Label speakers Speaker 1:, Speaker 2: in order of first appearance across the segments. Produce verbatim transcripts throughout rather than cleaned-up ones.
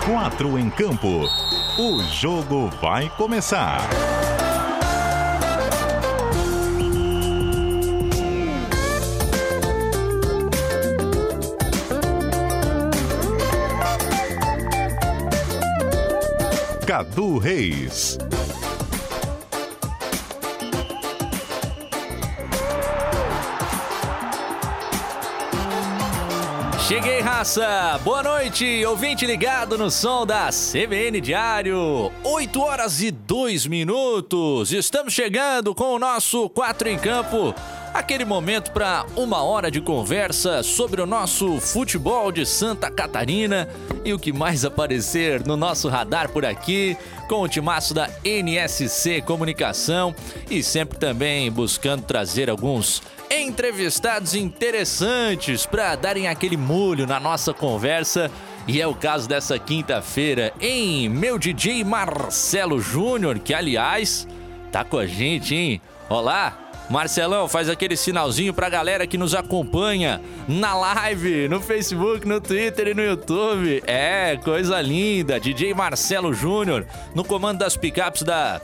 Speaker 1: Quatro em campo. O jogo vai começar. Cadu Reis.
Speaker 2: Cheguei, raça! Boa noite, ouvinte ligado no som da C B N Diário. oito horas e dois minutos. Estamos chegando com o nosso Quatro em Campo. Aquele momento para uma hora de conversa sobre o nosso futebol de Santa Catarina e o que mais aparecer no nosso radar por aqui, com o timaço da N S C Comunicação e sempre também buscando trazer alguns entrevistados interessantes para darem aquele molho na nossa conversa. E é o caso dessa quinta-feira em meu D J Marcelo Júnior, que aliás tá com a gente, hein? Olá! Marcelão, faz aquele sinalzinho pra galera que nos acompanha na live, no Facebook, no Twitter e no YouTube. É, coisa linda. D J Marcelo Júnior no comando das picapes da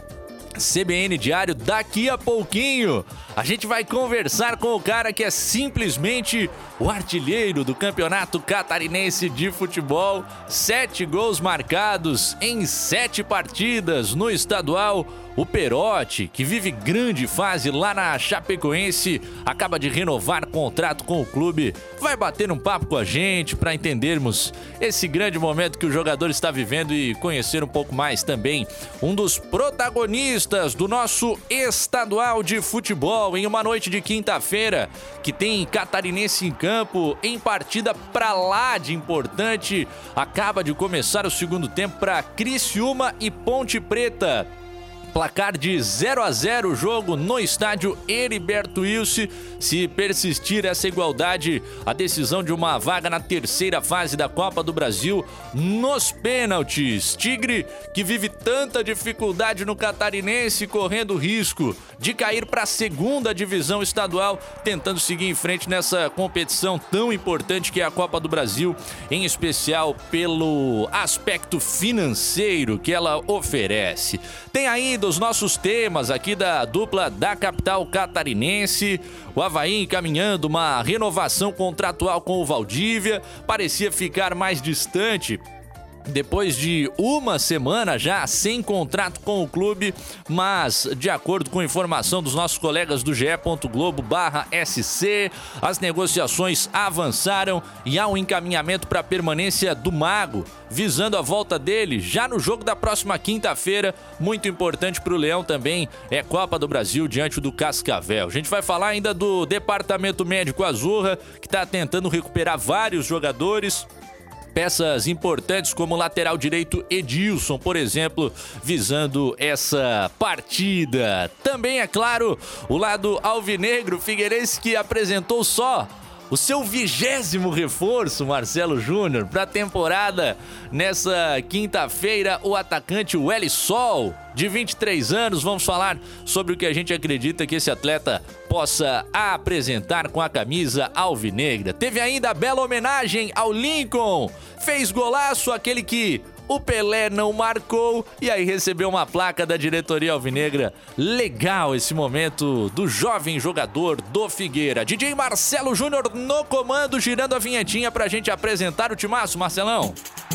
Speaker 2: C B N Diário. Daqui a pouquinho a gente vai conversar com o cara que é simplesmente o artilheiro do Campeonato Catarinense de Futebol. Sete gols marcados em sete partidas no estadual. O Perotti, que vive grande fase lá na Chapecoense, acaba de renovar contrato com o clube. Vai bater um papo com a gente para entendermos esse grande momento que o jogador está vivendo e conhecer um pouco mais também um dos protagonistas do nosso estadual de futebol em uma noite de quinta-feira que tem catarinense em campo em partida pra lá de importante. Acaba de começar o segundo tempo para Criciúma e Ponte Preta. Placar de zero a zero o jogo no estádio Heriberto Wilson. Se persistir essa igualdade, a decisão de uma vaga na terceira fase da Copa do Brasil nos pênaltis. Tigre, que vive tanta dificuldade no Catarinense, correndo risco de cair para a segunda divisão estadual, tentando seguir em frente nessa competição tão importante que é a Copa do Brasil, em especial pelo aspecto financeiro que ela oferece. Tem ainda os nossos temas aqui da dupla da capital catarinense. O Avaí encaminhando uma renovação contratual com o Valdívia. Parecia ficar mais distante depois de uma semana já sem contrato com o clube, mas de acordo com informação dos nossos colegas do G E. Globo barra S C, as negociações avançaram e há um encaminhamento para a permanência do Mago, visando a volta dele já no jogo da próxima quinta-feira. Muito importante para o Leão também, é Copa do Brasil diante do Cascavel. A gente vai falar ainda do departamento médico Azurra, que está tentando recuperar vários jogadores. Peças importantes como o lateral direito Edilson, por exemplo, visando essa partida. Também, é claro, o lado alvinegro, Figueirense, que apresentou só o seu vigésimo reforço, Marcelo Júnior, para a temporada. Nessa quinta-feira, o atacante Welly Sol, de vinte e três anos. Vamos falar sobre o que a gente acredita que esse atleta possa apresentar com a camisa alvinegra. Teve ainda a bela homenagem ao Lincoln. Fez golaço, aquele que o Pelé não marcou, e aí recebeu uma placa da diretoria alvinegra. Legal esse momento do jovem jogador do Figueira. D J Marcelo Júnior no comando, girando a vinhetinha pra gente apresentar o timaço, Marcelão.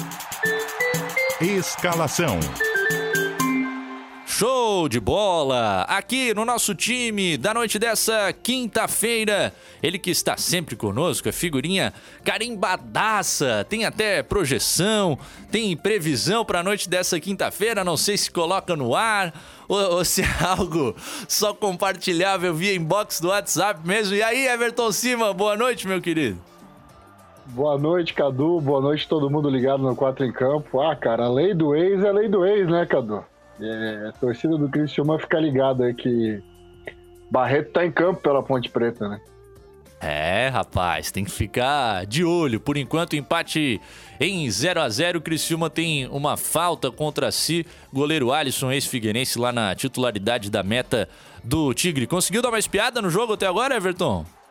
Speaker 1: Escalação.
Speaker 2: Show de bola! Aqui no nosso time da noite dessa quinta-feira, ele que está sempre conosco, é figurinha carimbadaça, tem até projeção, tem previsão para a noite dessa quinta-feira, não sei se coloca no ar ou, ou se é algo só compartilhável via inbox do WhatsApp mesmo. E aí, Everton Cima, boa noite, meu querido.
Speaker 3: Boa noite, Cadu, boa noite todo mundo ligado no Quatro em Campo. Ah, cara, a lei do ex é a lei do ex, né, Cadu? É, a torcida do Criciúma fica ligada aí que Barreto tá em campo pela Ponte Preta, né?
Speaker 2: É, rapaz, tem que ficar de olho. Por enquanto, empate em zero a zero. O Criciúma tem uma falta contra si. Goleiro Alisson, ex-figueirense, lá na titularidade da meta do Tigre. Conseguiu dar uma espiada no jogo até agora, Everton?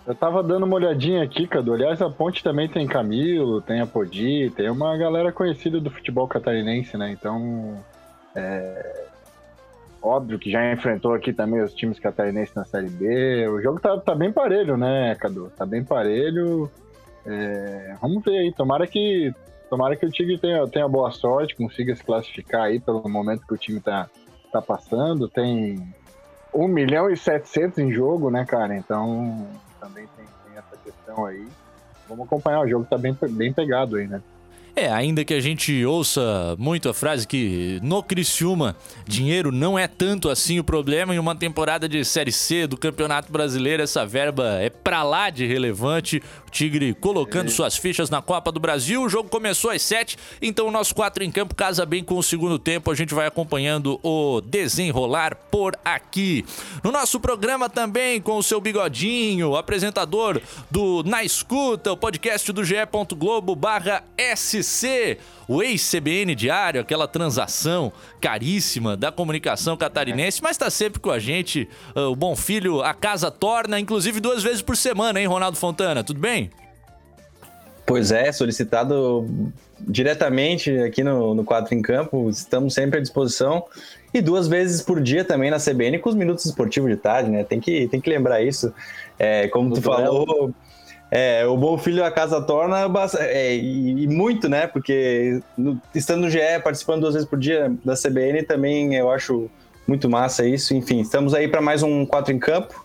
Speaker 3: Eu tava dando uma olhadinha aqui, Cadu. Aliás, a Ponte também tem Camilo, tem a Podi, tem uma galera conhecida do futebol catarinense, né? Então, é... óbvio que já enfrentou aqui também os times catarinenses na Série B. O jogo tá, tá bem parelho, né, Cadu? Tá bem parelho. É... Vamos ver aí. Tomara que, tomara que o Tigre tenha, tenha boa sorte, consiga se classificar aí pelo momento que o time tá, tá passando. Tem um milhão e setecentos em jogo, né, cara? Então... também tem, tem essa questão aí. Vamos acompanhar, o jogo tá bem, bem pegado aí, né?
Speaker 2: É, ainda que a gente ouça muito a frase que no Criciúma dinheiro não é tanto assim o problema, em uma temporada de Série C do Campeonato Brasileiro essa verba é pra lá de relevante. O Tigre colocando é. suas fichas na Copa do Brasil, o jogo começou às sete, então o nosso quatro em campo casa bem com o segundo tempo, a gente vai acompanhando o desenrolar por aqui. No nosso programa também com o seu Bigodinho, apresentador do Na Escuta, o podcast do ge ponto globo barra S C, o ex-C B N Diário, aquela transação caríssima da comunicação catarinense, mas tá sempre com a gente, uh, o bom filho, a casa torna, inclusive duas vezes por semana, hein, Ronaldo Fontana, tudo bem?
Speaker 4: Pois é, solicitado diretamente aqui no, no quatro em campo, estamos sempre à disposição, e duas vezes por dia também na C B N com os minutos esportivos de tarde, né, tem que, tem que lembrar isso, é, como tu falou... É, o bom filho a casa torna é, e, e muito, né? Porque no, estando no G E, participando duas vezes por dia da C B N, também eu acho muito massa isso. Enfim, estamos aí para mais um quatro em campo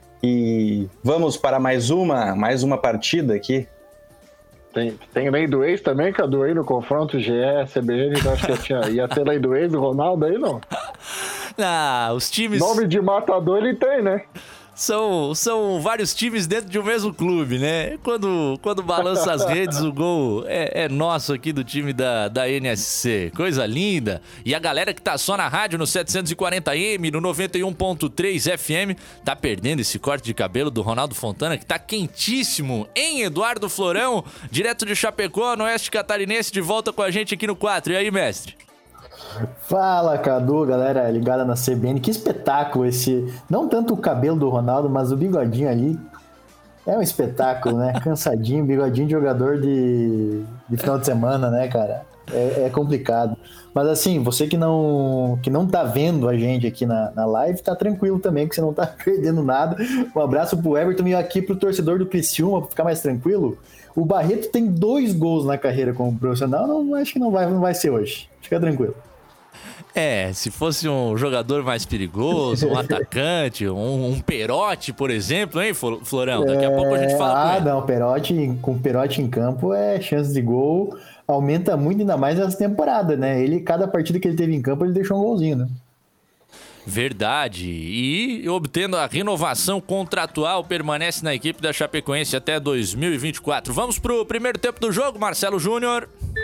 Speaker 4: e vamos para mais uma, mais uma partida aqui.
Speaker 3: Tem, tem lei do ex também, Cadu, aí no confronto G E, C B N, então acho que tinha, ia ter lei do ex do Ronaldo aí, não?
Speaker 2: Ah, os times...
Speaker 3: Nome de matador ele tem, né?
Speaker 2: São, são vários times dentro de um mesmo clube, né? Quando, quando balança as redes, o gol é, é nosso aqui do time da, da N S C. Coisa linda. E a galera que tá só na rádio no setecentos e quarenta M, no noventa e um ponto três F M, tá perdendo esse corte de cabelo do Ronaldo Fontana, que tá quentíssimo, hein, Eduardo Florão? Direto de Chapecó, no Oeste Catarinense, de volta com a gente aqui no quatro. E aí, mestre?
Speaker 5: Fala, Cadu, galera ligada na C B N, que espetáculo esse, não tanto o cabelo do Ronaldo, mas o bigodinho ali, é um espetáculo, né, cansadinho, bigodinho de jogador de, de final de semana, né, cara, é, é complicado, mas assim, você que não, que não tá vendo a gente aqui na, na live, tá tranquilo também, que você não tá perdendo nada, um abraço pro Everton e aqui pro torcedor do Criciúma, pra ficar mais tranquilo. O Barreto tem dois gols na carreira como profissional, não, acho que não vai, não vai ser hoje, fica tranquilo.
Speaker 2: É, se fosse um jogador mais perigoso, um atacante, um, um Perotti, por exemplo, hein, Florão? Daqui a pouco a gente fala
Speaker 5: ah,
Speaker 2: com ele.
Speaker 5: Ah, não, Perotti, com o Perotti em campo, é chance de gol aumenta muito, ainda mais nessa temporada, né? Ele, cada partida que ele teve em campo, ele deixou um golzinho, né?
Speaker 2: Verdade. E obtendo a renovação contratual, permanece na equipe da Chapecoense até dois mil e vinte e quatro. Vamos pro primeiro tempo do jogo, Marcelo Júnior.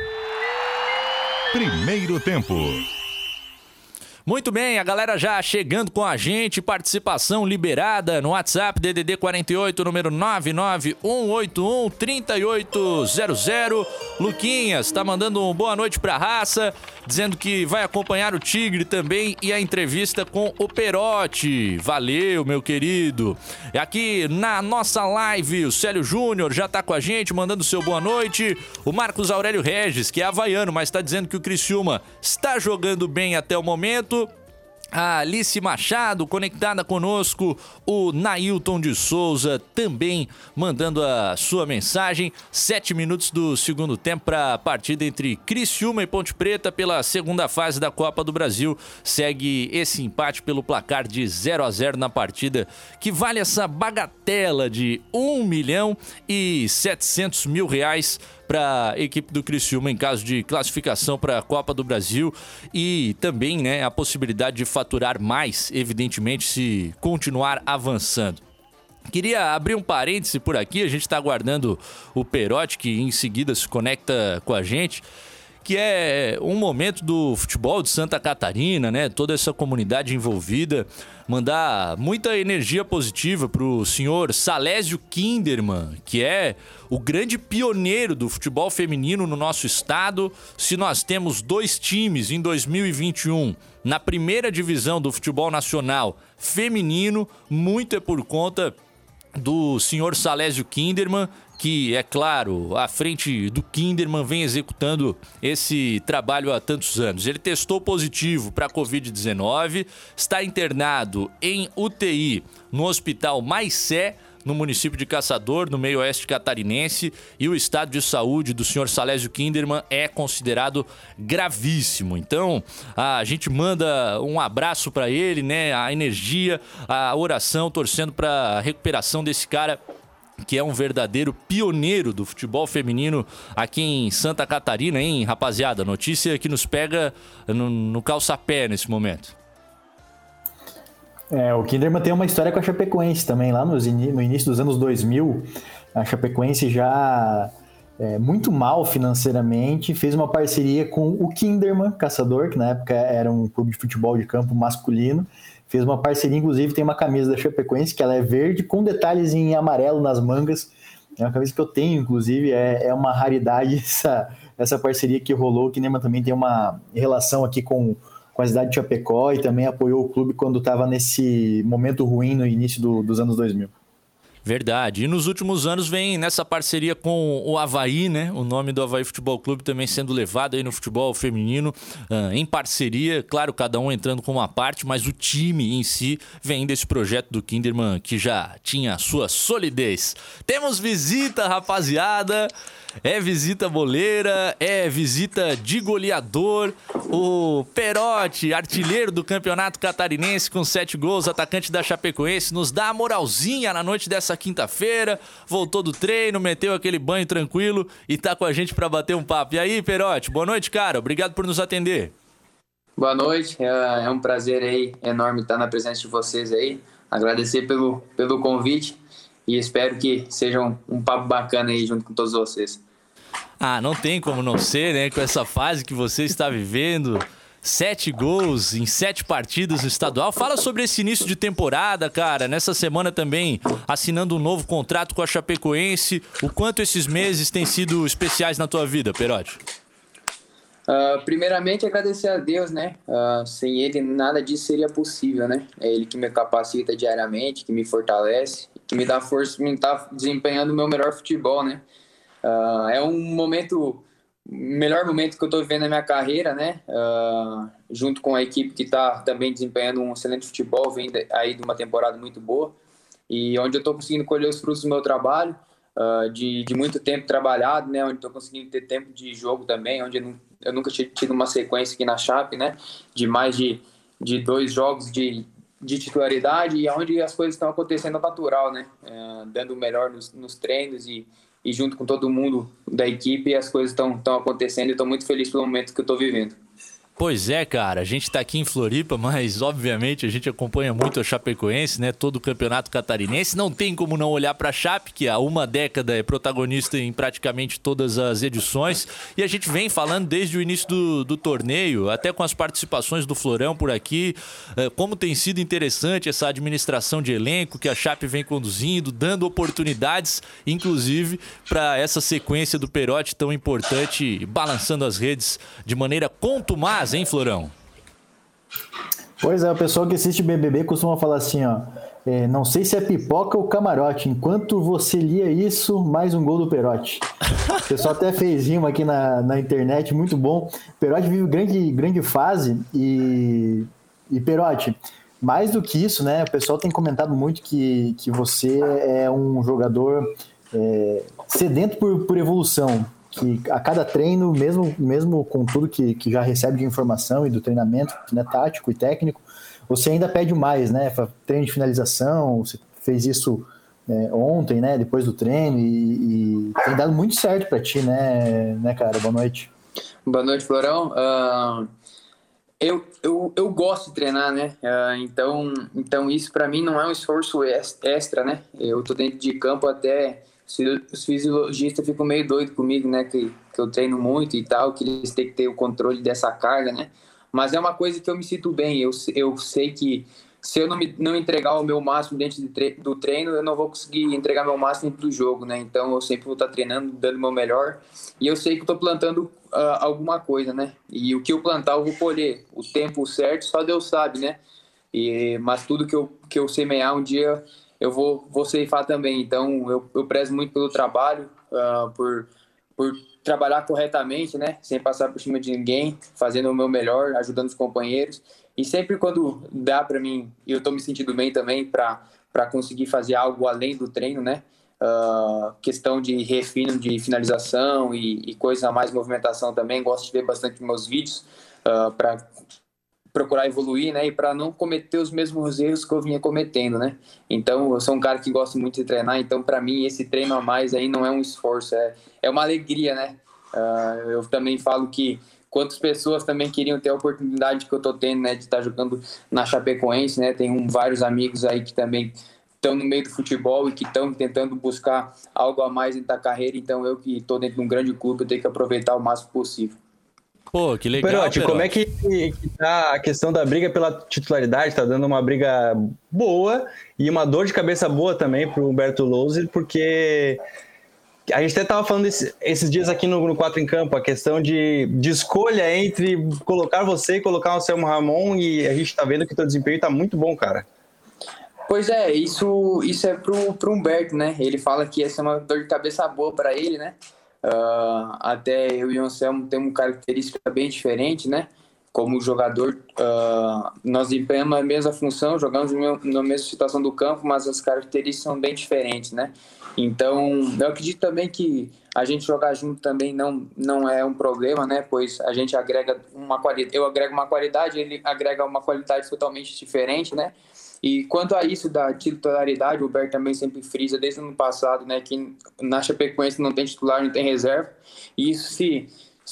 Speaker 1: Primeiro tempo.
Speaker 2: Muito bem, a galera já chegando com a gente, participação liberada no WhatsApp D D D quarenta e oito, número nove nove um oito um três oito zero zero. Luquinhas tá mandando um boa noite pra raça, dizendo que vai acompanhar o Tigre também e a entrevista com o Perotti. Valeu, meu querido. Aqui na nossa live, o Célio Júnior já tá com a gente, mandando seu boa noite. O Marcos Aurélio Regis, que é havaiano, mas tá dizendo que o Criciúma está jogando bem até o momento. A Alice Machado conectada conosco, o Nailton de Souza também mandando a sua mensagem. Sete minutos do segundo tempo para a partida entre Criciúma e Ponte Preta pela segunda fase da Copa do Brasil. Segue esse empate pelo placar de zero a zero na partida, que vale essa bagatela de um milhão e setecentos mil reais para a equipe do Criciúma em caso de classificação para a Copa do Brasil e também, né, a possibilidade de faturar mais, evidentemente, se continuar avançando. Queria abrir um parêntese por aqui, a gente está aguardando o Perotti, que em seguida se conecta com a gente, que é um momento do futebol de Santa Catarina, né? Toda essa comunidade envolvida. Mandar muita energia positiva pro senhor Salésio Kinderman, que é o grande pioneiro do futebol feminino no nosso estado. Se nós temos dois times em dois mil e vinte e um na primeira divisão do futebol nacional feminino, muito é por conta do senhor Salésio Kinderman, que, é claro, à frente do Kinderman vem executando esse trabalho há tantos anos. Ele testou positivo para a covid dezenove, está internado em U T I no Hospital Maicé, no município de Caçador, no meio oeste catarinense, e o estado de saúde do senhor Salésio Kinderman é considerado gravíssimo. Então, a gente manda um abraço para ele, né? A energia, a oração, torcendo para a recuperação desse cara, que é um verdadeiro pioneiro do futebol feminino aqui em Santa Catarina, hein, rapaziada? Notícia que nos pega no, no calçapé nesse momento.
Speaker 5: É, o Kinderman tem uma história com a Chapecoense também, lá nos in... no início dos anos dois mil, a Chapecoense já é, muito mal financeiramente, fez uma parceria com o Kinderman Caçador, que na época era um clube de futebol de campo masculino, fez uma parceria, inclusive tem uma camisa da Chapecoense, que ela é verde com detalhes em amarelo nas mangas, é uma camisa que eu tenho, inclusive, é, é uma raridade essa, essa parceria que rolou. O Kinderman também tem uma relação aqui com com a cidade de Chapecó e também apoiou o clube quando estava nesse momento ruim no início do, dos anos dois mil.
Speaker 2: Verdade. E nos últimos anos vem nessa parceria com o Avaí, né? O nome do Avaí Futebol Clube também sendo levado aí no futebol feminino, uh, em parceria. Claro, cada um entrando com uma parte, mas o time em si vem desse projeto do Kinderman, que já tinha a sua solidez. Temos visita, rapaziada. É visita boleira, é visita de goleador. O Perotti, artilheiro do Campeonato Catarinense com sete gols, atacante da Chapecoense, nos dá a moralzinha na noite dessa quinta-feira. Voltou do treino, meteu aquele banho tranquilo e tá com a gente pra bater um papo. E aí, Perotti, boa noite, cara. Obrigado por nos atender.
Speaker 6: Boa noite, é um prazer aí enorme estar na presença de vocês aí. Agradecer pelo, pelo convite e espero que seja um, um papo bacana aí junto com todos vocês.
Speaker 2: Ah, não tem como não ser, né? Com essa fase que você está vivendo, sete gols em sete partidas no estadual. Fala sobre esse início de temporada, cara. Nessa semana também assinando um novo contrato com a Chapecoense. O quanto esses meses têm sido especiais na tua vida, Perotti?
Speaker 6: Uh, primeiramente, agradecer a Deus, né? Uh, sem Ele, nada disso seria possível, né? É Ele que me capacita diariamente, que me fortalece, que me dá força para estar desempenhando o meu melhor futebol, né? Uh, é um momento, melhor momento que eu estou vivendo na minha carreira, né? Uh, junto com a equipe que está também desempenhando um excelente futebol, vem aí de uma temporada muito boa, e onde eu estou conseguindo colher os frutos do meu trabalho, uh, de, de muito tempo trabalhado, né? Onde estou conseguindo ter tempo de jogo também, onde eu, não, eu nunca tinha tido uma sequência aqui na Chape, né? De mais de, de dois jogos de, de titularidade, e onde as coisas estão acontecendo natural, né? Uh, dando o melhor nos, nos treinos e E junto com todo mundo da equipe, as coisas estão acontecendo e estou muito feliz pelo momento que eu estou vivendo.
Speaker 2: Pois é, cara, a gente tá aqui em Floripa, mas obviamente a gente acompanha muito a Chapecoense, né? Todo o campeonato catarinense. Não tem como não olhar pra Chape, que há uma década é protagonista em praticamente todas as edições. E a gente vem falando desde o início do, do torneio, até com as participações do Florão por aqui, como tem sido interessante essa administração de elenco que a Chape vem conduzindo, dando oportunidades, inclusive, para essa sequência do Perotti tão importante, balançando as redes de maneira contumaz, hein, Florão?
Speaker 5: Pois é, o pessoal que assiste B B B costuma falar assim, ó, é, não sei se é pipoca ou camarote, enquanto você lia isso, mais um gol do Perotti. O pessoal até fez rima aqui na, na internet, muito bom. Perotti vive grande, grande fase e, e Perotti, mais do que isso, né, o pessoal tem comentado muito que, que você é um jogador é, sedento por, por evolução, que a cada treino, mesmo, mesmo com tudo que, que já recebe de informação e do treinamento, né, tático e técnico, você ainda pede mais, né? Treino de finalização, você fez isso é, ontem, né? Depois do treino, e, e tem dado muito certo para ti, né, né, cara? Boa noite.
Speaker 6: Boa noite, Florão. Uh, eu, eu, eu gosto de treinar, né? Uh, então, então, isso para mim não é um esforço extra, né? Eu tô dentro de campo até... Os fisiologistas ficam meio doidos comigo, né, que, que eu treino muito e tal, que eles têm que ter o controle dessa carga, né, mas é uma coisa que eu me sinto bem, eu, eu sei que se eu não, me, não entregar o meu máximo dentro de tre- do treino, eu não vou conseguir entregar meu máximo dentro do jogo, né, então eu sempre vou estar treinando, dando o meu melhor, e eu sei que estou plantando uh, alguma coisa, né, e o que eu plantar eu vou colher, o tempo certo só Deus sabe, né, e, mas tudo que eu, que eu semear um dia... eu vou, vou ceifar também. Então, eu, eu prezo muito pelo trabalho, uh, por, por trabalhar corretamente, né? Sem passar por cima de ninguém, fazendo o meu melhor, ajudando os companheiros. E sempre quando dá para mim, e eu estou me sentindo bem também para conseguir fazer algo além do treino, né? Uh, questão de refino de finalização e, e coisa a mais, movimentação também. Gosto de ver bastante meus vídeos uh, para procurar evoluir, né? E para não cometer os mesmos erros que eu vinha cometendo, né? Então, eu sou um cara que gosta muito de treinar, então para mim esse treino a mais aí não é um esforço, é, é uma alegria, né? Uh, eu também falo que quantas pessoas também queriam ter a oportunidade que eu tô tendo, né, de estar jogando na Chapecoense, né? Tem um, vários amigos aí que também estão no meio do futebol e que estão tentando buscar algo a mais dentro da carreira. Então, eu que estou dentro de um grande clube, eu tenho que aproveitar o máximo possível.
Speaker 2: Pô, que legal,
Speaker 4: Perotti,
Speaker 2: Perotti.
Speaker 4: Como é que, que tá a questão da briga pela titularidade? Tá dando uma briga boa e uma dor de cabeça boa também pro Humberto Louser, porque a gente até tava falando esse, esses dias aqui no, no quatro em Campo, a questão de, de escolha entre colocar você e colocar o Anselmo Ramon, e a gente tá vendo que o teu desempenho tá muito bom, cara.
Speaker 6: Pois é, isso, isso é pro, pro Humberto, né? Ele fala que essa é uma dor de cabeça boa para ele, né? Uh, até eu e o Anselmo temos característica bem diferente, né? Como jogador, uh, nós desempenhamos a mesma função, jogamos na mesma situação do campo, mas as características são bem diferentes, né? Então, eu acredito também que a gente jogar junto também não, não é um problema, né? Pois a gente agrega uma qualidade, eu agrego uma qualidade, ele agrega uma qualidade totalmente diferente, né? E quanto a isso da titularidade, o Humberto também sempre frisa desde o ano passado, né, que na Chapecoense não tem titular, não tem reserva, e isso se,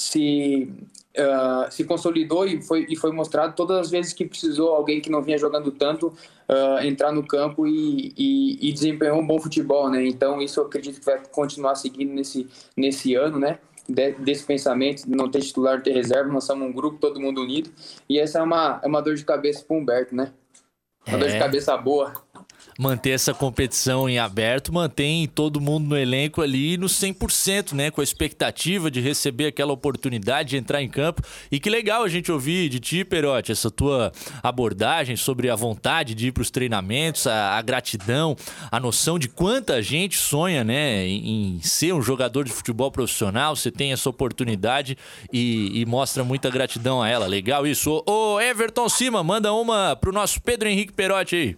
Speaker 6: se, uh, se consolidou e foi, e foi mostrado todas as vezes que precisou alguém que não vinha jogando tanto uh, entrar no campo e, e, e desempenhar um bom futebol, né? Então isso eu acredito que vai continuar seguindo nesse, nesse ano, né? De, desse pensamento de não ter titular, não ter reserva. Nós somos um grupo, todo mundo unido, e essa é uma, é uma dor de cabeça para o Humberto, né? Uma é. dor de cabeça boa.
Speaker 2: Manter essa competição em aberto, mantém todo mundo no elenco ali no cem por cento, né? Com a expectativa de receber aquela oportunidade de entrar em campo. E que legal a gente ouvir de ti, Perotti, essa tua abordagem sobre a vontade de ir para os treinamentos, a, a gratidão, a noção de quanta gente sonha, né? Em, em ser um jogador de futebol profissional. Você tem essa oportunidade e, e mostra muita gratidão a ela. Legal isso. Ô, ô Everton Cima, manda uma pro nosso Pedro Henrique Perotti aí.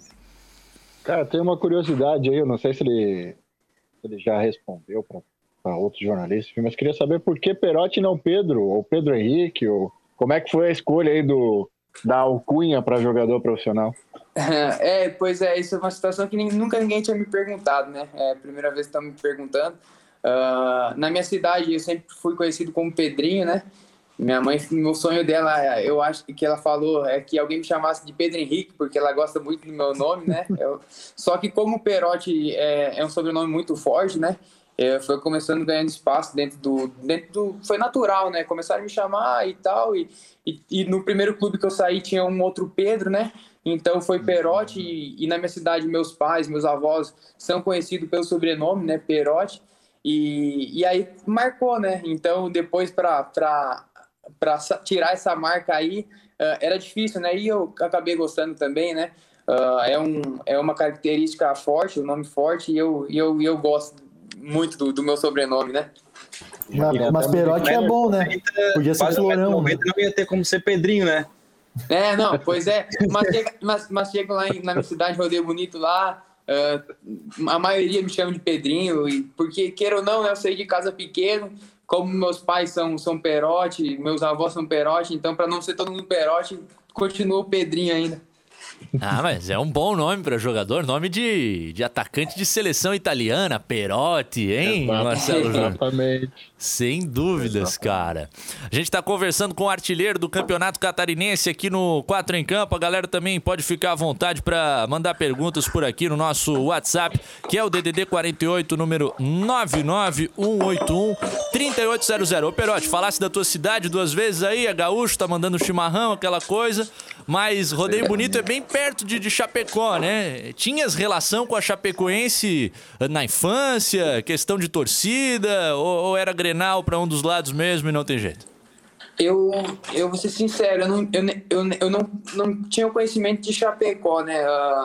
Speaker 3: Cara, tem uma curiosidade aí, eu não sei se ele, se ele já respondeu para outros jornalistas, mas queria saber por que Perotti e não Pedro, ou Pedro Henrique, ou como é que foi a escolha aí do, da alcunha para jogador profissional?
Speaker 6: É, pois é, isso é uma situação que nem, nunca ninguém tinha me perguntado, né? É a primeira vez que estão me perguntando. Uh, na minha cidade, eu sempre fui conhecido como Pedrinho, né? Minha mãe, meu sonho dela, eu acho que ela falou, é que alguém me chamasse de Pedro Henrique, porque ela gosta muito do meu nome, né? Eu, só que como Perotti é, é um sobrenome muito forte, né? Eu foi começando ganhando espaço dentro do, dentro do... Foi natural, né? Começaram a me chamar e tal, e, e, e no primeiro clube que eu saí tinha um outro Pedro, né? Então foi Perotti, e, e na minha cidade meus pais, meus avós são conhecidos pelo sobrenome, né? Perotti, e, e aí marcou, né? Então depois para... para tirar essa marca aí, uh, era difícil, né? E eu acabei gostando também, né? Uh, é, um, é uma característica forte, um nome forte, e eu, e eu, eu gosto muito do, do meu sobrenome, né?
Speaker 5: Mas, mas Perotti é bom, né? Podia ser Florão.
Speaker 4: Não ia ter como ser Pedrinho, né?
Speaker 6: É, não, pois é. Mas chega, mas, mas chega lá em, na minha cidade, Rodeio Bonito, lá, uh, a maioria me chama de Pedrinho, e, porque, queira ou não, né, eu saí de casa pequeno. Como meus pais são, são Perotti, meus avós são Perotti, então para não ser todo mundo Perotti, continua o Pedrinho ainda.
Speaker 2: Ah, mas é um bom nome para jogador, nome de, de atacante de seleção italiana, Perotti, hein,
Speaker 3: Exato,
Speaker 2: Marcelo Júnior?
Speaker 3: Exatamente.
Speaker 2: Sem dúvidas, Exatamente. Cara. A gente tá conversando com o artilheiro do Campeonato Catarinense aqui no quatro em Campo. A galera também pode ficar à vontade para mandar perguntas por aqui no nosso WhatsApp, que é o D D D quarenta e oito, número nove nove um oito um, três oito zero zero. Ô, Perotti, falasse da tua cidade duas vezes aí, é gaúcho, tá mandando chimarrão, aquela coisa, mas Rodeio Bonito é bem perto de, de Chapecó, né? Tinhas relação com a Chapecoense na infância, questão de torcida, ou, ou era Grenal para um dos lados mesmo e não tem jeito?
Speaker 6: Eu, eu vou ser sincero, eu não, eu, eu, eu não, não tinha o conhecimento de Chapecó, né? Uh,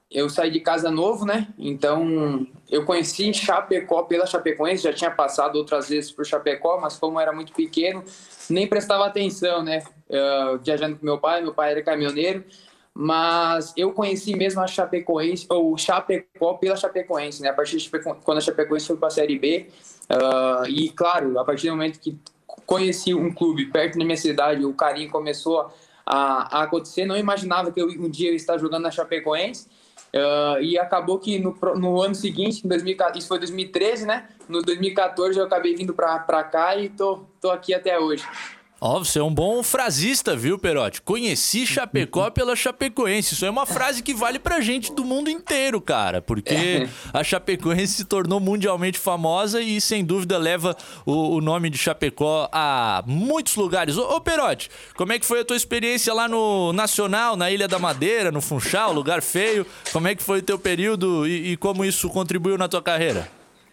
Speaker 6: eu saí de casa novo, né? Então, eu conheci Chapecó pela Chapecoense, já tinha passado outras vezes por Chapecó, mas como era muito pequeno, nem prestava atenção, né? Uh, viajando com meu pai, meu pai era caminhoneiro, mas eu conheci mesmo a Chapecoense, ou Chapecó pela Chapecoense, né? A partir de Chapeco... quando a Chapecoense foi para a Série B, uh, e claro, a partir do momento que conheci um clube perto da minha cidade, o carinho começou a, a acontecer, não imaginava que eu, um dia eu ia estar jogando na Chapecoense. Uh, e acabou que no, no ano seguinte, em dois mil, isso foi dois mil e treze, né? No dois mil e quatorze eu acabei vindo pra, pra cá e tô, tô aqui até hoje.
Speaker 2: Ó, oh, você é um bom frasista, viu, Perotti? Conheci Chapecó pela Chapecoense. Isso é uma frase que vale pra gente do mundo inteiro, cara. Porque a Chapecoense se tornou mundialmente famosa e, sem dúvida, leva o, o nome de Chapecó a muitos lugares. Ô, ô, Perotti, como é que foi a tua experiência lá no Nacional, na Ilha da Madeira, no Funchal, lugar feio? Como é que foi o teu período e, e como isso contribuiu na tua carreira?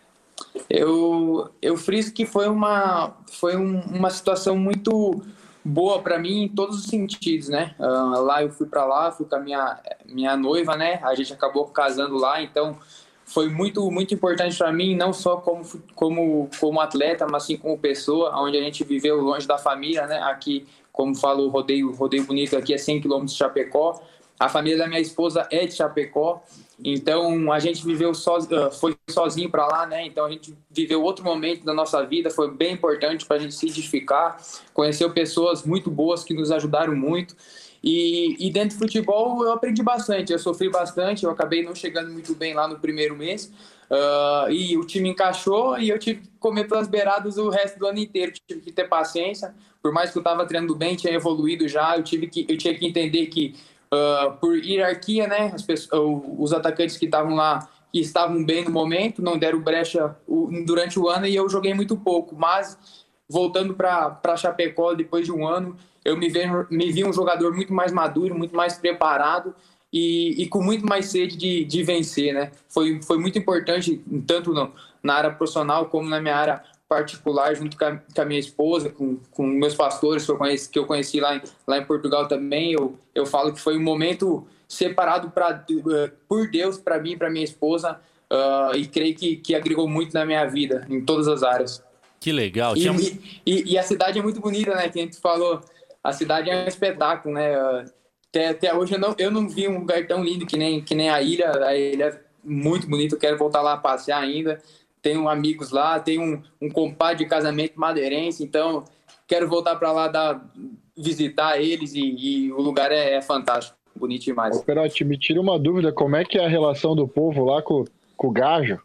Speaker 6: Eu, eu friso que foi uma, foi um, uma situação muito boa para mim em todos os sentidos, né? Uh, lá eu fui para lá, fui com a minha, minha noiva, né? A gente acabou casando lá, então foi muito, muito importante para mim, não só como, como, como atleta, mas sim como pessoa, onde a gente viveu longe da família, né? Aqui, como falo, o rodeio, rodeio bonito aqui é cem quilômetros de Chapecó. A família da minha esposa é de Chapecó. Então a gente viveu so, foi sozinho para lá, né? Então a gente viveu outro momento da nossa vida, foi bem importante para a gente se edificar, conheceu pessoas muito boas que nos ajudaram muito e, e dentro do futebol eu aprendi bastante, eu sofri bastante, eu acabei não chegando muito bem lá no primeiro mês uh, e o time encaixou e eu tive que comer pelas beiradas o resto do ano inteiro, tive que ter paciência, por mais que eu estava treinando bem, tinha evoluído já, eu tive que eu tinha que entender que Uh, por hierarquia, né, as pessoas, os atacantes que estavam lá, que estavam bem no momento, não deram brecha durante o ano e eu joguei muito pouco, mas voltando para Chapecó depois de um ano, eu me vi, me vi um jogador muito mais maduro, muito mais preparado e, e com muito mais sede de, de vencer, né, foi, foi muito importante, tanto no, na área profissional como na minha área particular, junto com a, com a minha esposa, com, com meus pastores que eu conheci, que eu conheci lá, em, lá em Portugal também. Eu, eu falo que foi um momento separado pra, uh, por Deus para mim e para minha esposa uh, e creio que, que agregou muito na minha vida, em todas as áreas.
Speaker 2: Que legal.
Speaker 6: E,
Speaker 2: Tinha...
Speaker 6: e, e a cidade é muito bonita, né? Que a gente falou, a cidade é um espetáculo, né? Uh, até, até hoje eu não, eu não vi um lugar tão lindo que nem, que nem a ilha. A ilha é muito bonita, eu quero voltar lá a passear ainda. Tenho amigos lá, tenho um, um compadre de casamento madeirense, então quero voltar para lá dar, visitar eles e, e o lugar é, é fantástico, bonito demais.
Speaker 3: Ô, Perotti, me tira uma dúvida, como é que é a relação do povo lá com, com o Gajo?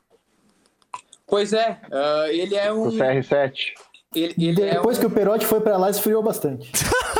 Speaker 6: Pois é, uh, ele é um...
Speaker 3: O C R sete.
Speaker 6: Ele, ele
Speaker 5: Depois
Speaker 6: é um...
Speaker 5: que o Perotti foi para lá, esfriou bastante.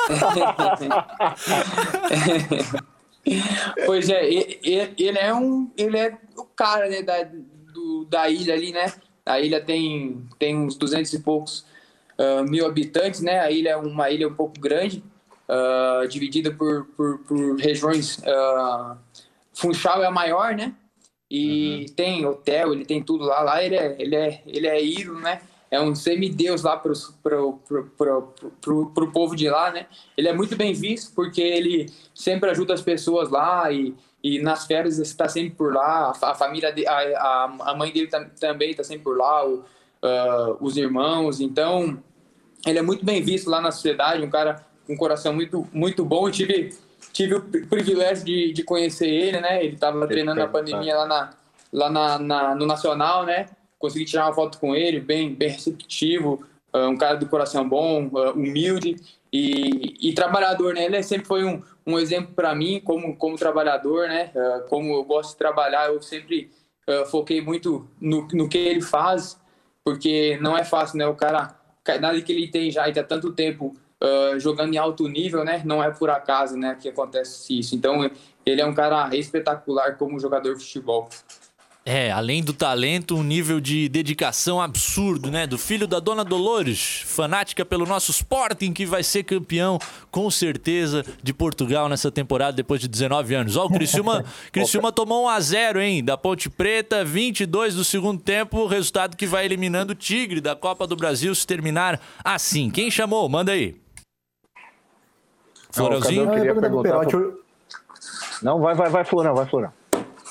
Speaker 6: Pois é, ele, ele é um... Ele é o cara, né, da... Do, da ilha ali, né? A ilha tem, tem uns duzentos e poucos uh, mil habitantes, né? A ilha é uma ilha um pouco grande, uh, dividida por, por, por regiões. Uh, Funchal é a maior, né? E uhum. Tem hotel, ele tem tudo lá. Lá ele é, ele é, ele é ídolo, né? É um semideus lá pro, pro, pro, pro, pro, pro povo de lá, né? Ele é muito bem visto porque ele sempre ajuda as pessoas lá e E nas férias está sempre por lá, a família, de, a, a mãe dele tam, também está sempre por lá, o, uh, os irmãos. Então, ele é muito bem visto lá na sociedade, um cara com um coração muito, muito bom. Eu tive, tive o privilégio de, de conhecer ele, né? Ele estava treinando na pandemia lá, na, lá na, na, no Nacional, né? Consegui tirar uma foto com ele, bem, bem receptivo, uh, um cara do coração bom, uh, humilde. E, e trabalhador, né? Ele sempre foi um, um exemplo para mim como, como trabalhador, né? Uh, como eu gosto de trabalhar, eu sempre uh, foquei muito no, no que ele faz, porque não é fácil, né? O cara, nada que ele tem já e tá tanto tempo uh, jogando em alto nível, né? Não é por acaso, né? Que acontece isso. Então, ele é um cara espetacular como jogador de futebol.
Speaker 2: É, além do talento, um nível de dedicação absurdo, né? Do filho da Dona Dolores, fanática pelo nosso Sporting, que vai ser campeão, com certeza, de Portugal nessa temporada, depois de dezenove anos. Ó, o Criciúma, Criciúma tomou um a zero, hein? Da Ponte Preta, vinte e dois do segundo tempo, resultado que vai eliminando o Tigre da Copa do Brasil, se terminar assim. Quem chamou? Manda aí. Florãozinho?
Speaker 3: Não, queria perguntar pro... Não, vai, vai, vai, Florão, vai, Florão.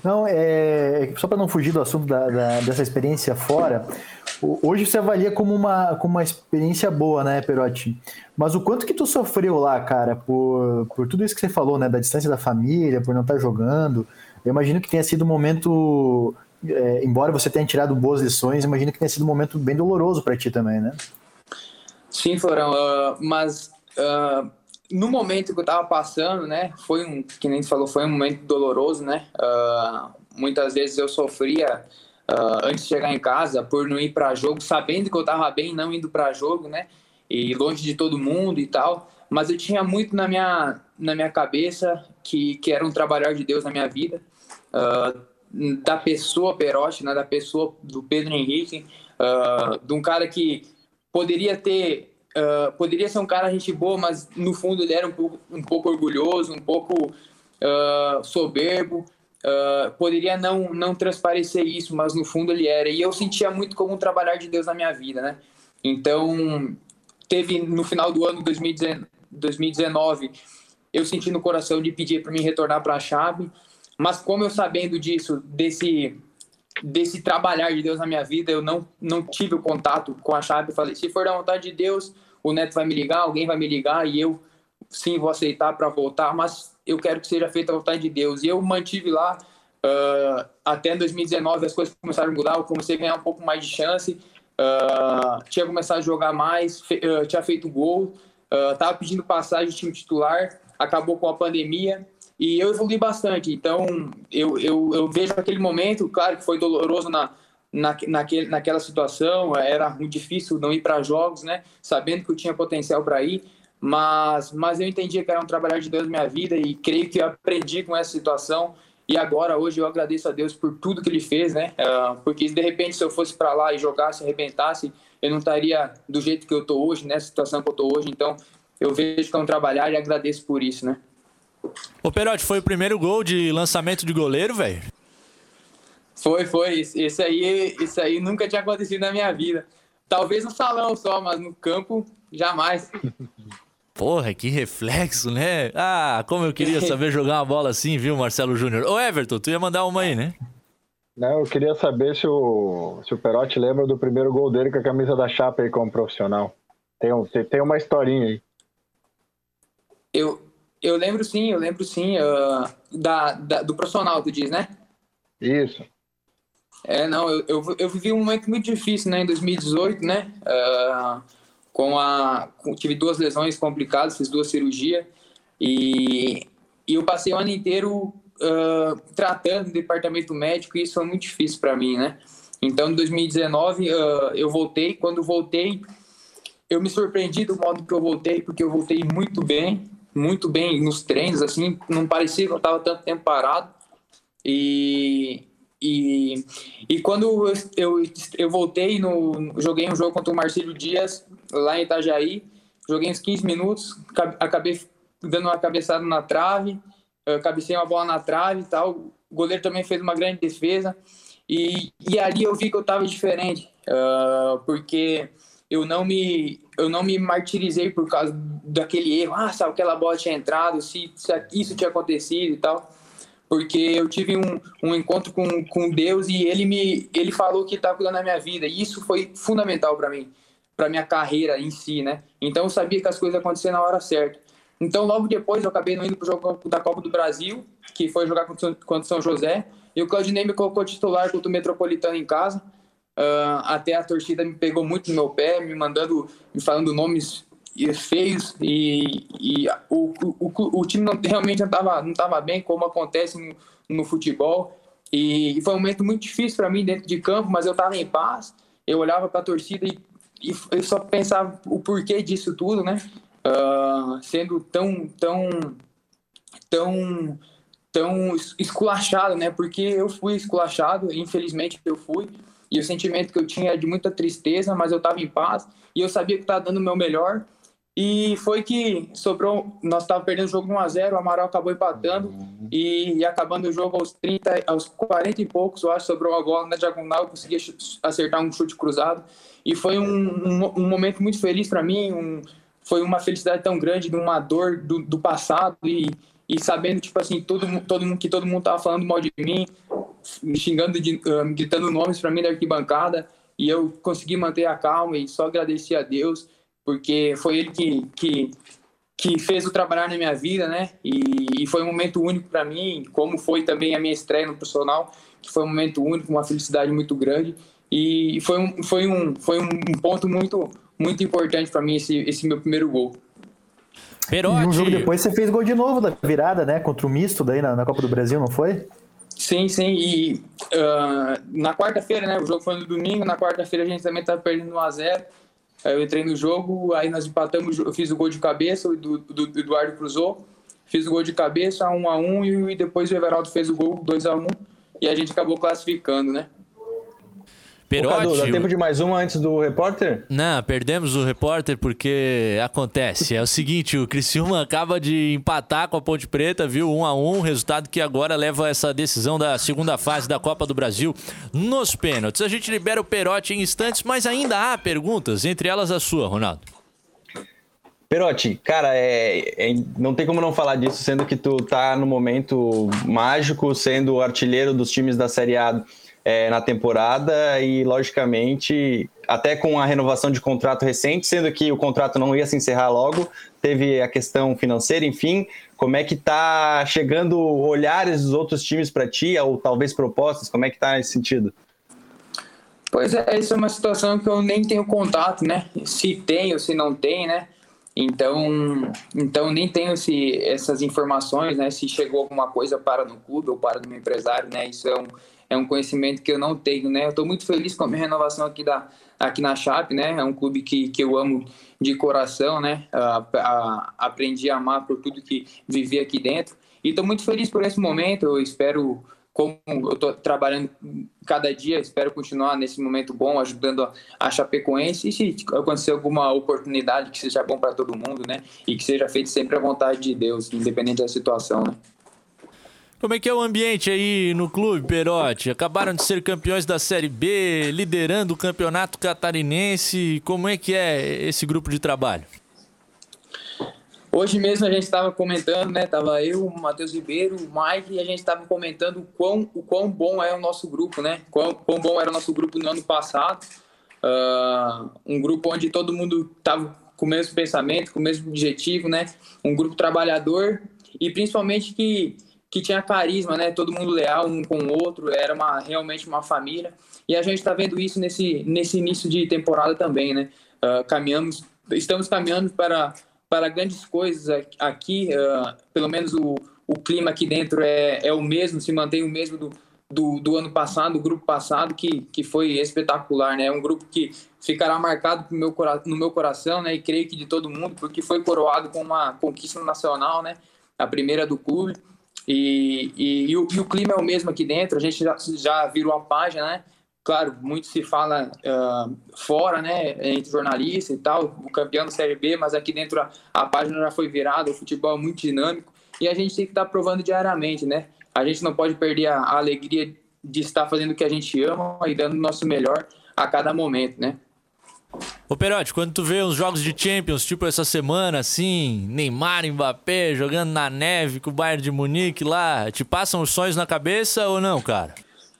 Speaker 5: Não, é só para não fugir do assunto da, da, dessa experiência fora, hoje você avalia como uma, como uma experiência boa, né, Perotti? Mas o quanto que tu sofreu lá, cara, por, por tudo isso que você falou, né, da distância da família, por não estar jogando, eu imagino que tenha sido um momento, é, embora você tenha tirado boas lições, imagino que tenha sido um momento bem doloroso para ti também, né?
Speaker 6: Sim, Florão, uh, mas uh, no momento que eu tava passando, né, foi um, que nem você falou, foi um momento doloroso, né, uh, muitas vezes eu sofria uh, antes de chegar em casa por não ir para jogo, sabendo que eu tava bem, não indo para jogo, né, e longe de todo mundo e tal, mas eu tinha muito na minha, na minha cabeça que, que era um trabalhar de Deus na minha vida, uh, da pessoa Perotti, né, da pessoa do Pedro Henrique, uh, de um cara que poderia ter, uh, poderia ser um cara gente boa, mas no fundo ele era um pouco, um pouco orgulhoso, um pouco uh, soberbo, uh, poderia não, não transparecer isso, mas no fundo ele era, e eu sentia muito como um trabalhar de Deus na minha vida, né? Então, teve no final do ano dois mil e dezenove, eu senti no coração de pedir para mim retornar para a Chape, mas como eu sabendo disso, desse... desse trabalhar de Deus na minha vida, eu não, não tive o contato com a Chape. Falei, se for da vontade de Deus, o Neto vai me ligar, alguém vai me ligar e eu sim vou aceitar para voltar, mas eu quero que seja feita a vontade de Deus. E eu mantive lá uh, até dois mil e dezenove, as coisas começaram a mudar, eu comecei a ganhar um pouco mais de chance, uh, tinha começado a jogar mais, fe, uh, tinha feito gol, uh, tava pedindo passagem de time titular, acabou com a pandemia, e eu evolui bastante, então eu, eu, eu vejo aquele momento, claro que foi doloroso na, na, naquele, naquela situação, era muito difícil não ir para jogos, né? Sabendo que eu tinha potencial para ir, mas, mas eu entendia que era um trabalhar de Deus na minha vida e creio que eu aprendi com essa situação e agora, hoje, eu agradeço a Deus por tudo que Ele fez, né? Uh, porque de repente, se eu fosse para lá e jogasse, arrebentasse, eu não estaria do jeito que eu estou hoje, nessa situação que eu estou hoje, então eu vejo que é um trabalhar e agradeço por isso, né?
Speaker 2: Ô, Perotti, foi o primeiro gol de lançamento de goleiro, velho?
Speaker 6: Foi, foi. Isso aí, isso aí nunca tinha acontecido na minha vida. Talvez no salão só, mas no campo, jamais.
Speaker 2: Porra, que reflexo, né? Ah, como eu queria saber jogar uma bola assim, viu, Marcelo Júnior? Ô, Everton, tu ia mandar uma aí, né?
Speaker 3: Não, eu queria saber se o, se o Perotti lembra do primeiro gol dele com a camisa da Chape aí como profissional. Tem, um, tem uma historinha aí.
Speaker 6: Eu... Eu lembro sim, eu lembro sim, uh, da, da, do profissional, tu diz, né?
Speaker 3: Isso.
Speaker 6: É, não, eu, eu, eu vivi um momento muito difícil, né, em dois mil e dezoito, né? Uh, com a, com, tive duas lesões complicadas, fiz duas cirurgias e, e eu passei o ano inteiro uh, tratando no departamento médico e isso foi muito difícil para mim, né? Então, em dois mil e dezenove, uh, eu voltei. Quando voltei, eu me surpreendi do modo que eu voltei, porque eu voltei muito bem, muito bem nos treinos, assim, não parecia que eu estava tanto tempo parado. E, e, e quando eu, eu, eu voltei, no, joguei um jogo contra o Marcílio Dias, lá em Itajaí, joguei uns quinze minutos, acabei dando uma cabeçada na trave, cabecei uma bola na trave e tal, o goleiro também fez uma grande defesa, e, e ali eu vi que eu estava diferente, uh, porque... Eu não, me, eu não me martirizei por causa daquele erro. Ah, sabe, aquela bola tinha entrado, se, se isso tinha acontecido e tal. Porque eu tive um, um encontro com, com Deus e ele, me, ele falou que estava cuidando da minha vida. E isso foi fundamental para mim, para minha carreira em si, né? Então eu sabia que as coisas aconteciam na hora certa. Então logo depois eu acabei não indo para o jogo da Copa do Brasil, que foi jogar contra o São José. E o Claudinei me colocou titular contra o Metropolitano em casa. Uh, até a torcida me pegou muito no meu pé, me mandando, me falando nomes feios e, e o, o, o time não, realmente não estava não tava bem, como acontece no, no futebol, e, e foi um momento muito difícil para mim dentro de campo, mas eu estava em paz, eu olhava para a torcida e, e eu só pensava o porquê disso tudo, né? Uh, sendo tão tão tão tão esculachado, né? Porque eu fui esculachado, infelizmente eu fui. E o sentimento que eu tinha era de muita tristeza, mas eu estava em paz e eu sabia que estava dando o meu melhor. E foi que sobrou, nós estávamos perdendo o jogo um a zero, o Amaral acabou empatando uhum. e, e acabando o jogo aos trinta, aos quarenta e poucos, eu acho, sobrou uma bola na diagonal, eu consegui acertar um chute cruzado. E foi um, um, um momento muito feliz para mim, um, foi uma felicidade tão grande de uma dor do, do passado e, e sabendo, tipo assim, todo, todo, que todo mundo estava falando mal de mim, me xingando, de, uh, gritando nomes para mim da arquibancada, e eu consegui manter a calma e só agradecer a Deus, porque foi Ele que, que, que fez o trabalhar na minha vida, né? E, e foi um momento único para mim, como foi também a minha estreia no profissional, que foi um momento único, uma felicidade muito grande, e foi um, foi um, foi um ponto muito, muito importante para mim, esse, esse meu primeiro gol.
Speaker 2: Perotti.
Speaker 5: E um jogo depois você fez gol de novo da virada, né? Contra o Misto daí na, na Copa do Brasil, não foi?
Speaker 6: Sim, sim. E uh, na quarta-feira, né? O jogo foi no domingo. Na quarta-feira a gente também estava perdendo um a zero. Aí eu entrei no jogo, aí nós empatamos. Eu fiz o gol de cabeça, o do, do, do Eduardo cruzou. Fiz o gol de cabeça, um a um. E, e depois o Everaldo fez o gol, dois a um. E a gente acabou classificando, né?
Speaker 4: Perotti, Cadu, dá tempo de mais uma antes do repórter?
Speaker 2: Não, perdemos o repórter porque acontece. É o seguinte, o Criciúma acaba de empatar com a Ponte Preta, viu? um a um, resultado que agora leva essa decisão da segunda fase da Copa do Brasil nos pênaltis. A gente libera o Perotti em instantes, mas ainda há perguntas, entre elas a sua, Ronaldo.
Speaker 4: Perotti, cara, é, é, não tem como não falar disso, sendo que tu tá no momento mágico, sendo o artilheiro dos times da Série A É, na temporada e, logicamente, até com a renovação de contrato recente, sendo que o contrato não ia se encerrar logo, teve a questão financeira, enfim, como é que tá chegando olhares dos outros times para ti, ou talvez propostas, como é que tá nesse sentido?
Speaker 6: Pois é, essa é uma situação que eu nem tenho contato, né? Se tem ou se não tem, né? Então, então nem tenho esse, essas informações, né? Se chegou alguma coisa para no clube ou para no meu empresário, né? Isso é um É um conhecimento que eu não tenho, né? Eu estou muito feliz com a minha renovação aqui, da, aqui na Chape, né? É um clube que, que eu amo de coração, né? A, a, aprendi a amar por tudo que vivi aqui dentro. E estou muito feliz por esse momento. Eu espero, como eu estou trabalhando cada dia, espero continuar nesse momento bom, ajudando a, a Chapecoense. E se acontecer alguma oportunidade que seja bom para todo mundo, né? E que seja feito sempre à vontade de Deus, independente da situação, né?
Speaker 2: Como é que é o ambiente aí no clube, Perotti? Acabaram de ser campeões da Série B, liderando o campeonato catarinense. Como é que é esse grupo de trabalho?
Speaker 6: Hoje mesmo a gente estava comentando, né? Tava eu, o Matheus Ribeiro, o Mike, e a gente estava comentando o quão, o quão bom é o nosso grupo, né? Quão, quão bom era o nosso grupo no ano passado. Uh, um grupo onde todo mundo estava com o mesmo pensamento, com o mesmo objetivo, né? Um grupo trabalhador e principalmente que... que tinha carisma, né? Todo mundo leal um com o outro, era uma, realmente uma família. E a gente está vendo isso nesse, nesse início de temporada também, né? Uh, caminhamos, estamos caminhando para, para grandes coisas aqui, uh, pelo menos o, o clima aqui dentro é, é o mesmo, se mantém o mesmo do, do, do ano passado, do grupo passado, que, que foi espetacular, né? É um grupo que ficará marcado no meu, no meu coração, né? E creio que de todo mundo, porque foi coroado com uma conquista nacional, né? A primeira do clube. E, e, e, o, e o clima é o mesmo aqui dentro, a gente já, já virou a página, né? Claro, muito se fala uh, fora, né? Entre jornalistas e tal, o campeão da Série B, mas aqui dentro a, a página já foi virada, o futebol é muito dinâmico e a gente tem que estar provando diariamente, né? A gente não pode perder a, a alegria de estar fazendo o que a gente ama e dando o nosso melhor a cada momento, né?
Speaker 2: Ô Perotti, quando tu vê uns jogos de Champions, tipo essa semana, assim, Neymar, Mbappé, jogando na neve com o Bayern de Munique lá, te passam os sonhos na cabeça ou não, cara?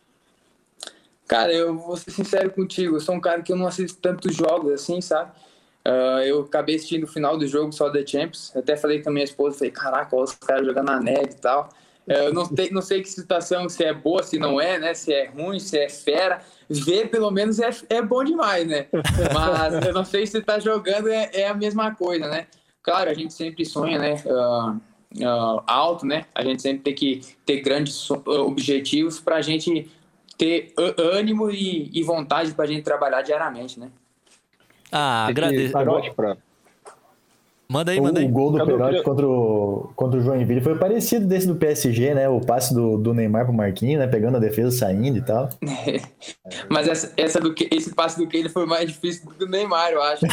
Speaker 6: Cara, eu vou ser sincero contigo, eu sou um cara que eu não assisto tantos jogos assim, sabe? Uh, eu acabei assistindo o final do jogo só da Champions, até falei com a minha esposa, falei, caraca, olha os caras jogando na neve e tal. Uh, eu não, te, não sei que situação, se é boa, se não é, né? Se é ruim, se é fera. Ver, pelo menos, é, é bom demais, né? Mas eu não sei se tá jogando é, é a mesma coisa, né? Claro, a gente sempre sonha, né? Uh, uh, alto, né? A gente sempre tem que ter grandes objetivos para a gente ter ânimo e, e vontade para a gente trabalhar diariamente, né?
Speaker 2: Ah, agradeço. Manda aí, manda aí.
Speaker 5: O gol do Perotti contra o, contra o Joinville foi parecido desse do P S G, né? O passe do, do Neymar pro Marquinhos, né? Pegando a defesa, saindo e tal.
Speaker 6: Mas essa, essa do, esse passe do Keylor foi mais difícil do que o Neymar, eu acho.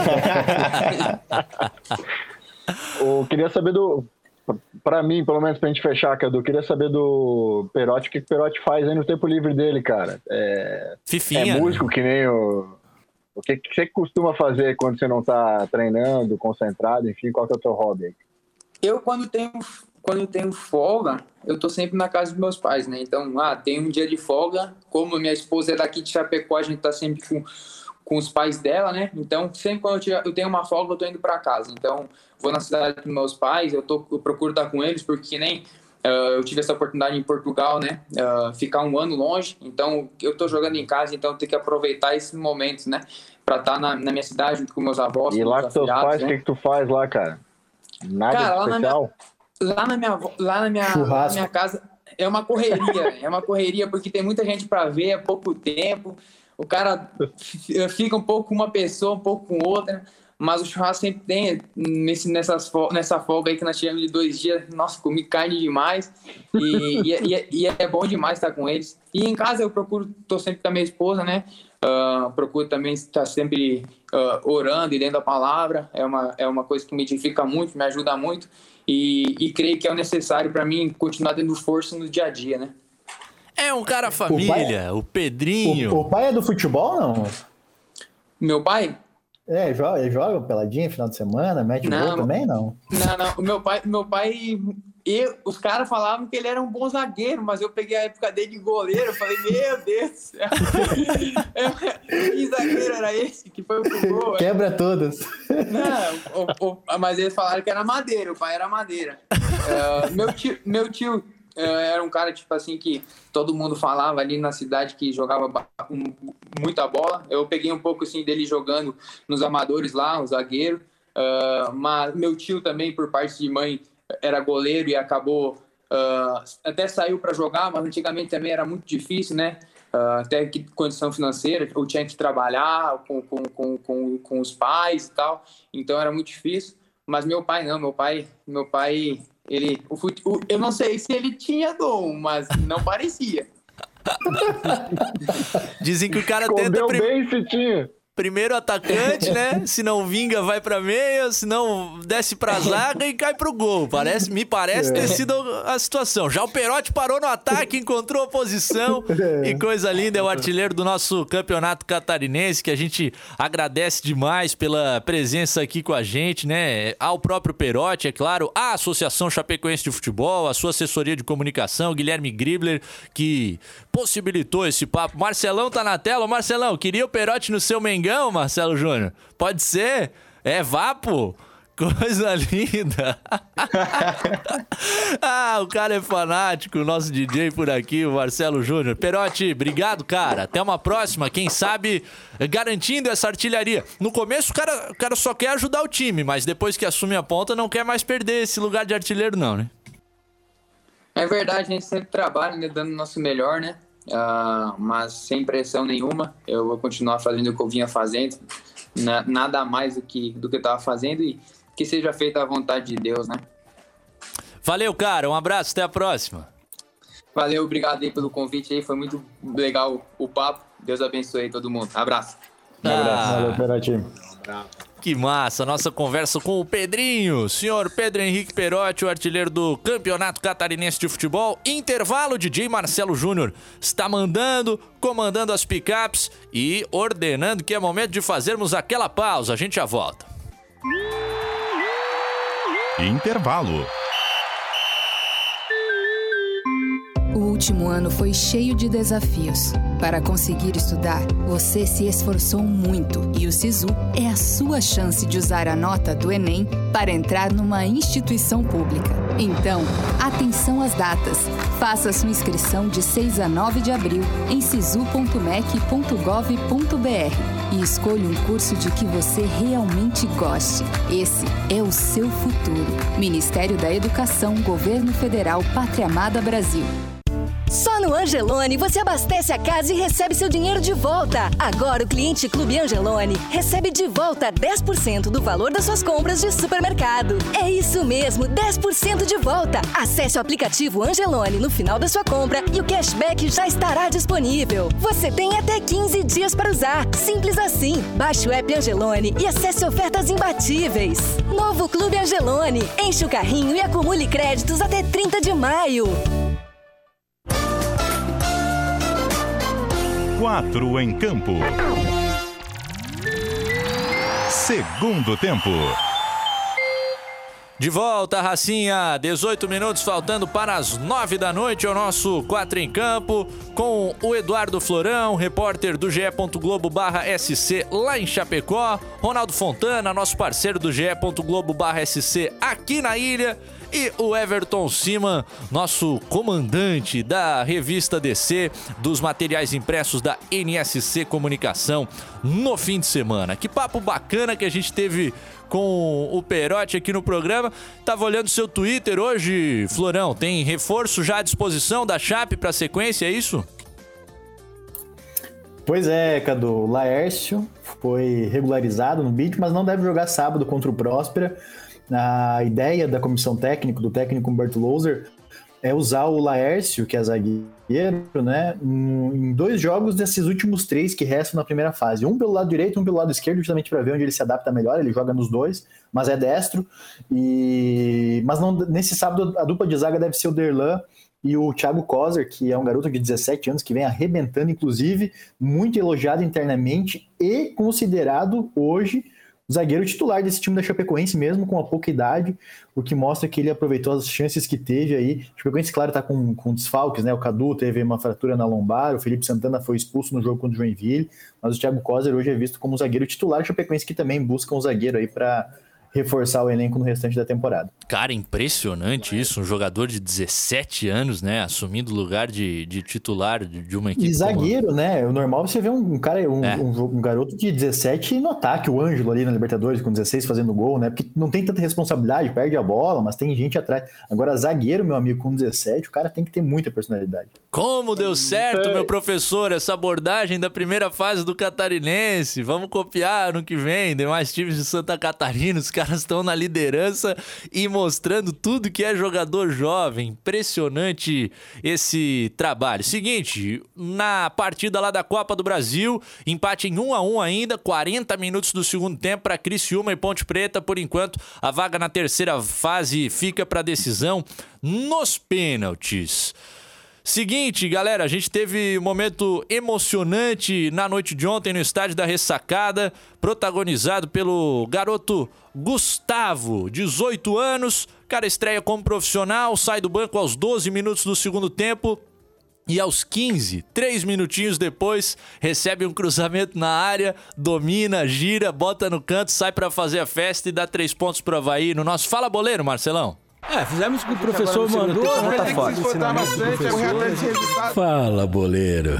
Speaker 3: Eu queria saber do... Pra mim, pelo menos pra gente fechar, Cadu, eu queria saber do Perotti, o que o Perotti faz aí no tempo livre dele, cara. É,
Speaker 2: Fifinha,
Speaker 3: é músico, né? Que nem o... O que, que você costuma fazer quando você não tá treinando, concentrado, enfim, qual que é o teu hobby aí?
Speaker 6: Eu, quando tenho quando eu tenho folga, eu tô sempre na casa dos meus pais, né? Então, ah, tem um dia de folga, como minha esposa é daqui de Chapecó, a gente tá sempre com, com os pais dela, né? Então, sempre quando eu, tiver, eu tenho uma folga, eu tô indo para casa. Então, vou na cidade dos meus pais, eu, tô, eu procuro estar com eles, porque nem uh, eu tive essa oportunidade em Portugal, né? Uh, ficar um ano longe, então eu tô jogando em casa, então eu tenho que aproveitar esses momentos, né? Para estar na, na minha cidade, junto com meus avós.
Speaker 3: E lá com teus pais, o
Speaker 6: né?
Speaker 3: que, que tu faz lá, cara? Nada
Speaker 6: cara,
Speaker 3: de especial?
Speaker 6: Lá na minha, lá na minha, lá na minha, na minha casa é uma correria, é uma correria, porque tem muita gente para ver, é pouco tempo, o cara fica um pouco com uma pessoa, um pouco com outra, mas o churrasco sempre tem, nesse, nessas, nessa folga aí que nós tivemos de dois dias, nossa, comi carne demais, e, e, e, e é bom demais estar com eles. E em casa eu procuro, tô sempre com a minha esposa, né? Uh, procuro também estar sempre uh, orando e lendo a palavra, é uma, é uma coisa que me edifica muito, me ajuda muito, e, e creio que é o necessário para mim continuar tendo força no dia a dia, né?
Speaker 2: É um cara família, o, pai, o Pedrinho.
Speaker 5: O, o pai é do futebol, não?
Speaker 6: Meu pai?
Speaker 5: É, joga, joga peladinha final de semana, mete o gol também, não?
Speaker 6: Não, não, o meu pai, meu pai eu, os caras falavam que ele era um bom zagueiro, mas eu peguei a época dele de goleiro, eu falei, meu Deus do céu, que zagueiro era esse que foi o gol?
Speaker 5: Quebra todas.
Speaker 6: Não, o, o, mas eles falaram que era madeira, o pai era madeira. Uh, meu tio, meu tio uh, era um cara, tipo assim, que todo mundo falava ali na cidade que jogava muita bola. Eu peguei um pouco, assim, dele jogando nos amadores lá, o zagueiro. Uh, mas meu tio também, por parte de mãe, era goleiro e acabou... Uh, até saiu para jogar, mas antigamente também era muito difícil, né? Uh, até que condição financeira, eu tinha que trabalhar com, com, com, com, com os pais e tal. Então era muito difícil. Mas meu pai não, meu pai... Meu pai ele, o fute... o, eu não sei se ele tinha dom, mas não parecia.
Speaker 2: Dizem que o cara
Speaker 3: Escondeu
Speaker 2: tenta... Prim...
Speaker 3: bem se tinha.
Speaker 2: Primeiro atacante, né? Se não vinga, vai pra meia. Se não, desce pra zaga e cai pro gol. Parece, me parece ter sido a situação. Já o Perotti parou no ataque, encontrou a posição. E coisa linda, é o artilheiro do nosso campeonato catarinense, que a gente agradece demais pela presença aqui com a gente, né? Ao próprio Perotti, é claro, à Associação Chapecoense de Futebol, a sua assessoria de comunicação, Guilherme Gribler, que possibilitou esse papo. Marcelão tá na tela. Ô, Marcelão, queria o Perotti no seu Mengão, Marcelo Júnior? Pode ser? É vapo? Coisa linda. Ah, o cara é fanático, o nosso D J por aqui, o Marcelo Júnior. Perotti, obrigado, cara. Até uma próxima. Quem sabe garantindo essa artilharia. No começo o cara, o cara só quer ajudar o time, mas depois que assume a ponta não quer mais perder esse lugar de artilheiro não, né?
Speaker 6: É verdade, a gente sempre trabalha, né, dando o nosso melhor, né? Uh, mas sem pressão nenhuma. Eu vou continuar fazendo o que eu vinha fazendo, na, nada mais do que do que eu estava fazendo, e que seja feita a vontade de Deus, né?
Speaker 2: Valeu, cara, um abraço, até a próxima.
Speaker 6: Valeu, obrigado aí pelo convite aí, foi muito legal o papo. Deus abençoe aí todo mundo. Abraço.
Speaker 5: Um abraço. Valeu, Perotti.
Speaker 2: Que massa, nossa conversa com o Pedrinho, senhor Pedro Henrique Perotti, o artilheiro do Campeonato Catarinense de Futebol. Intervalo, D J Marcelo Júnior está mandando, comandando as picapes e ordenando que é momento de fazermos aquela pausa. A gente já volta.
Speaker 1: Intervalo.
Speaker 7: O último ano foi cheio de desafios. Para conseguir estudar, você se esforçou muito e o Sisu é a sua chance de usar a nota do Enem para entrar numa instituição pública. Então, atenção às datas. Faça sua inscrição de seis a nove de abril em sisu ponto mec ponto gov ponto br e escolha um curso de que você realmente goste. Esse é o seu futuro. Ministério da Educação, Governo Federal, Pátria Amada Brasil.
Speaker 8: Só no Angelone você abastece a casa e recebe seu dinheiro de volta. Agora o cliente Clube Angelone recebe de volta dez por cento do valor das suas compras de supermercado. É isso mesmo, dez por cento de volta. Acesse o aplicativo Angelone no final da sua compra e o cashback já estará disponível. Você tem até quinze dias para usar. Simples assim. Baixe o app Angelone e acesse ofertas imbatíveis. Novo Clube Angelone. Enche o carrinho e acumule créditos até trinta de maio.
Speaker 1: Quatro em campo. Segundo tempo.
Speaker 2: De volta, Racinha, dezoito minutos faltando para as nove da noite, é o nosso quatro em Campo, com o Eduardo Florão, repórter do G E. Globo barra S C lá em Chapecó, Ronaldo Fontana, nosso parceiro do G E. Globo barra S C aqui na ilha, e o Everton Siman, nosso comandante da revista D C, dos materiais impressos da N S C Comunicação no fim de semana. Que papo bacana que a gente teve com o Perotti aqui no programa. Tava olhando seu Twitter hoje, Florão, tem reforço já à disposição da Chape para a sequência, é isso?
Speaker 5: Pois é, Cadu, o Laércio foi regularizado no B I D, mas não deve jogar sábado contra o Próspera. A ideia da comissão técnica, do técnico Humberto Louser, é usar o Laércio, que é zagueiro, né, em dois jogos desses últimos três que restam na primeira fase. Um pelo lado direito, um pelo lado esquerdo, justamente para ver onde ele se adapta melhor. Ele joga nos dois, mas é destro. E... Mas não, nesse sábado a dupla de zaga deve ser o Derlan e o Thiago Kozer, que é um garoto de dezessete anos que vem arrebentando, inclusive, muito elogiado internamente e considerado hoje zagueiro titular desse time da Chapecoense, mesmo com a pouca idade, o que mostra que ele aproveitou as chances que teve aí. A Chapecoense, claro, tá com, com desfalques, né? O Cadu teve uma fratura na lombar, o Felipe Santana foi expulso no jogo contra o Joinville, mas o Thiago Kozer hoje é visto como zagueiro titular. A Chapecoense que também busca um zagueiro aí para reforçar o elenco no restante da temporada.
Speaker 2: Cara, impressionante isso, um jogador de dezessete anos, né, assumindo o lugar de, de titular de uma equipe.
Speaker 5: E zagueiro, como... né, o normal você vê um, um cara, um,
Speaker 2: é.
Speaker 5: um, um garoto de dezessete no ataque, o Ângelo ali na Libertadores com dezesseis fazendo gol, né, porque não tem tanta responsabilidade, perde a bola, mas tem gente atrás. Agora, zagueiro, meu amigo, com dezessete, o cara tem que ter muita personalidade.
Speaker 2: Como deu certo, meu professor, essa abordagem da primeira fase do Catarinense. Vamos copiar no que vem, demais times de Santa Catarina, os caras estão na liderança e mostrando tudo que é jogador jovem. Impressionante esse trabalho. Seguinte, na partida lá da Copa do Brasil, empate em um a um ainda, quarenta minutos do segundo tempo para Criciúma e Ponte Preta. Por enquanto, a vaga na terceira fase fica para decisão nos pênaltis. Seguinte, galera, a gente teve um momento emocionante na noite de ontem no estádio da Ressacada, protagonizado pelo garoto Gustavo, dezoito anos, cara estreia como profissional, sai do banco aos doze minutos do segundo tempo e aos quinze, três minutinhos depois, recebe um cruzamento na área, domina, gira, bota no canto, sai pra fazer a festa e dá três pontos pro Avaí no nosso Fala Boleiro, Marcelão.
Speaker 9: É, fizemos o que o professor mandou, né? Tá fácil.
Speaker 10: Fala, boleiro.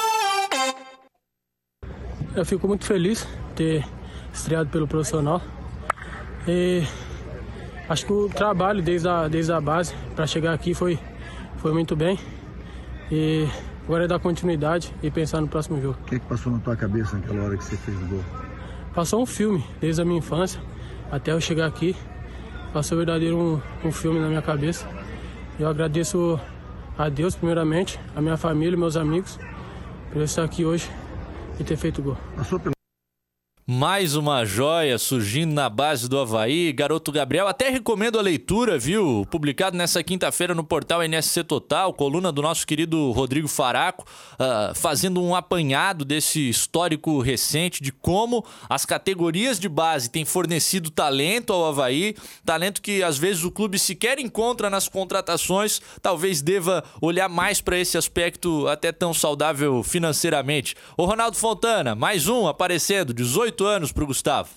Speaker 9: Eu fico muito feliz de ter estreado pelo profissional. E acho que o trabalho desde a, desde a base para chegar aqui foi, foi muito bem. E agora é dar continuidade e pensar no próximo jogo.
Speaker 10: O que, que passou na tua cabeça naquela hora que você fez o gol?
Speaker 9: Passou um filme desde a minha infância até eu chegar aqui. Passou verdadeiro um, um filme na minha cabeça. Eu agradeço a Deus, primeiramente, a minha família, meus amigos, por eu estar aqui hoje e ter feito o gol.
Speaker 10: Passou pelo...
Speaker 2: Mais uma joia surgindo na base do Avaí, garoto Gabriel. Até recomendo a leitura, viu? Publicado nessa quinta-feira no portal N S C Total, coluna do nosso querido Rodrigo Faraco, uh, fazendo um apanhado desse histórico recente de como as categorias de base têm fornecido talento ao Avaí, talento que às vezes o clube sequer encontra nas contratações, talvez deva olhar mais para esse aspecto até tão saudável financeiramente. O Ronaldo Fontana, mais um aparecendo, dezoito anos pro Gustavo.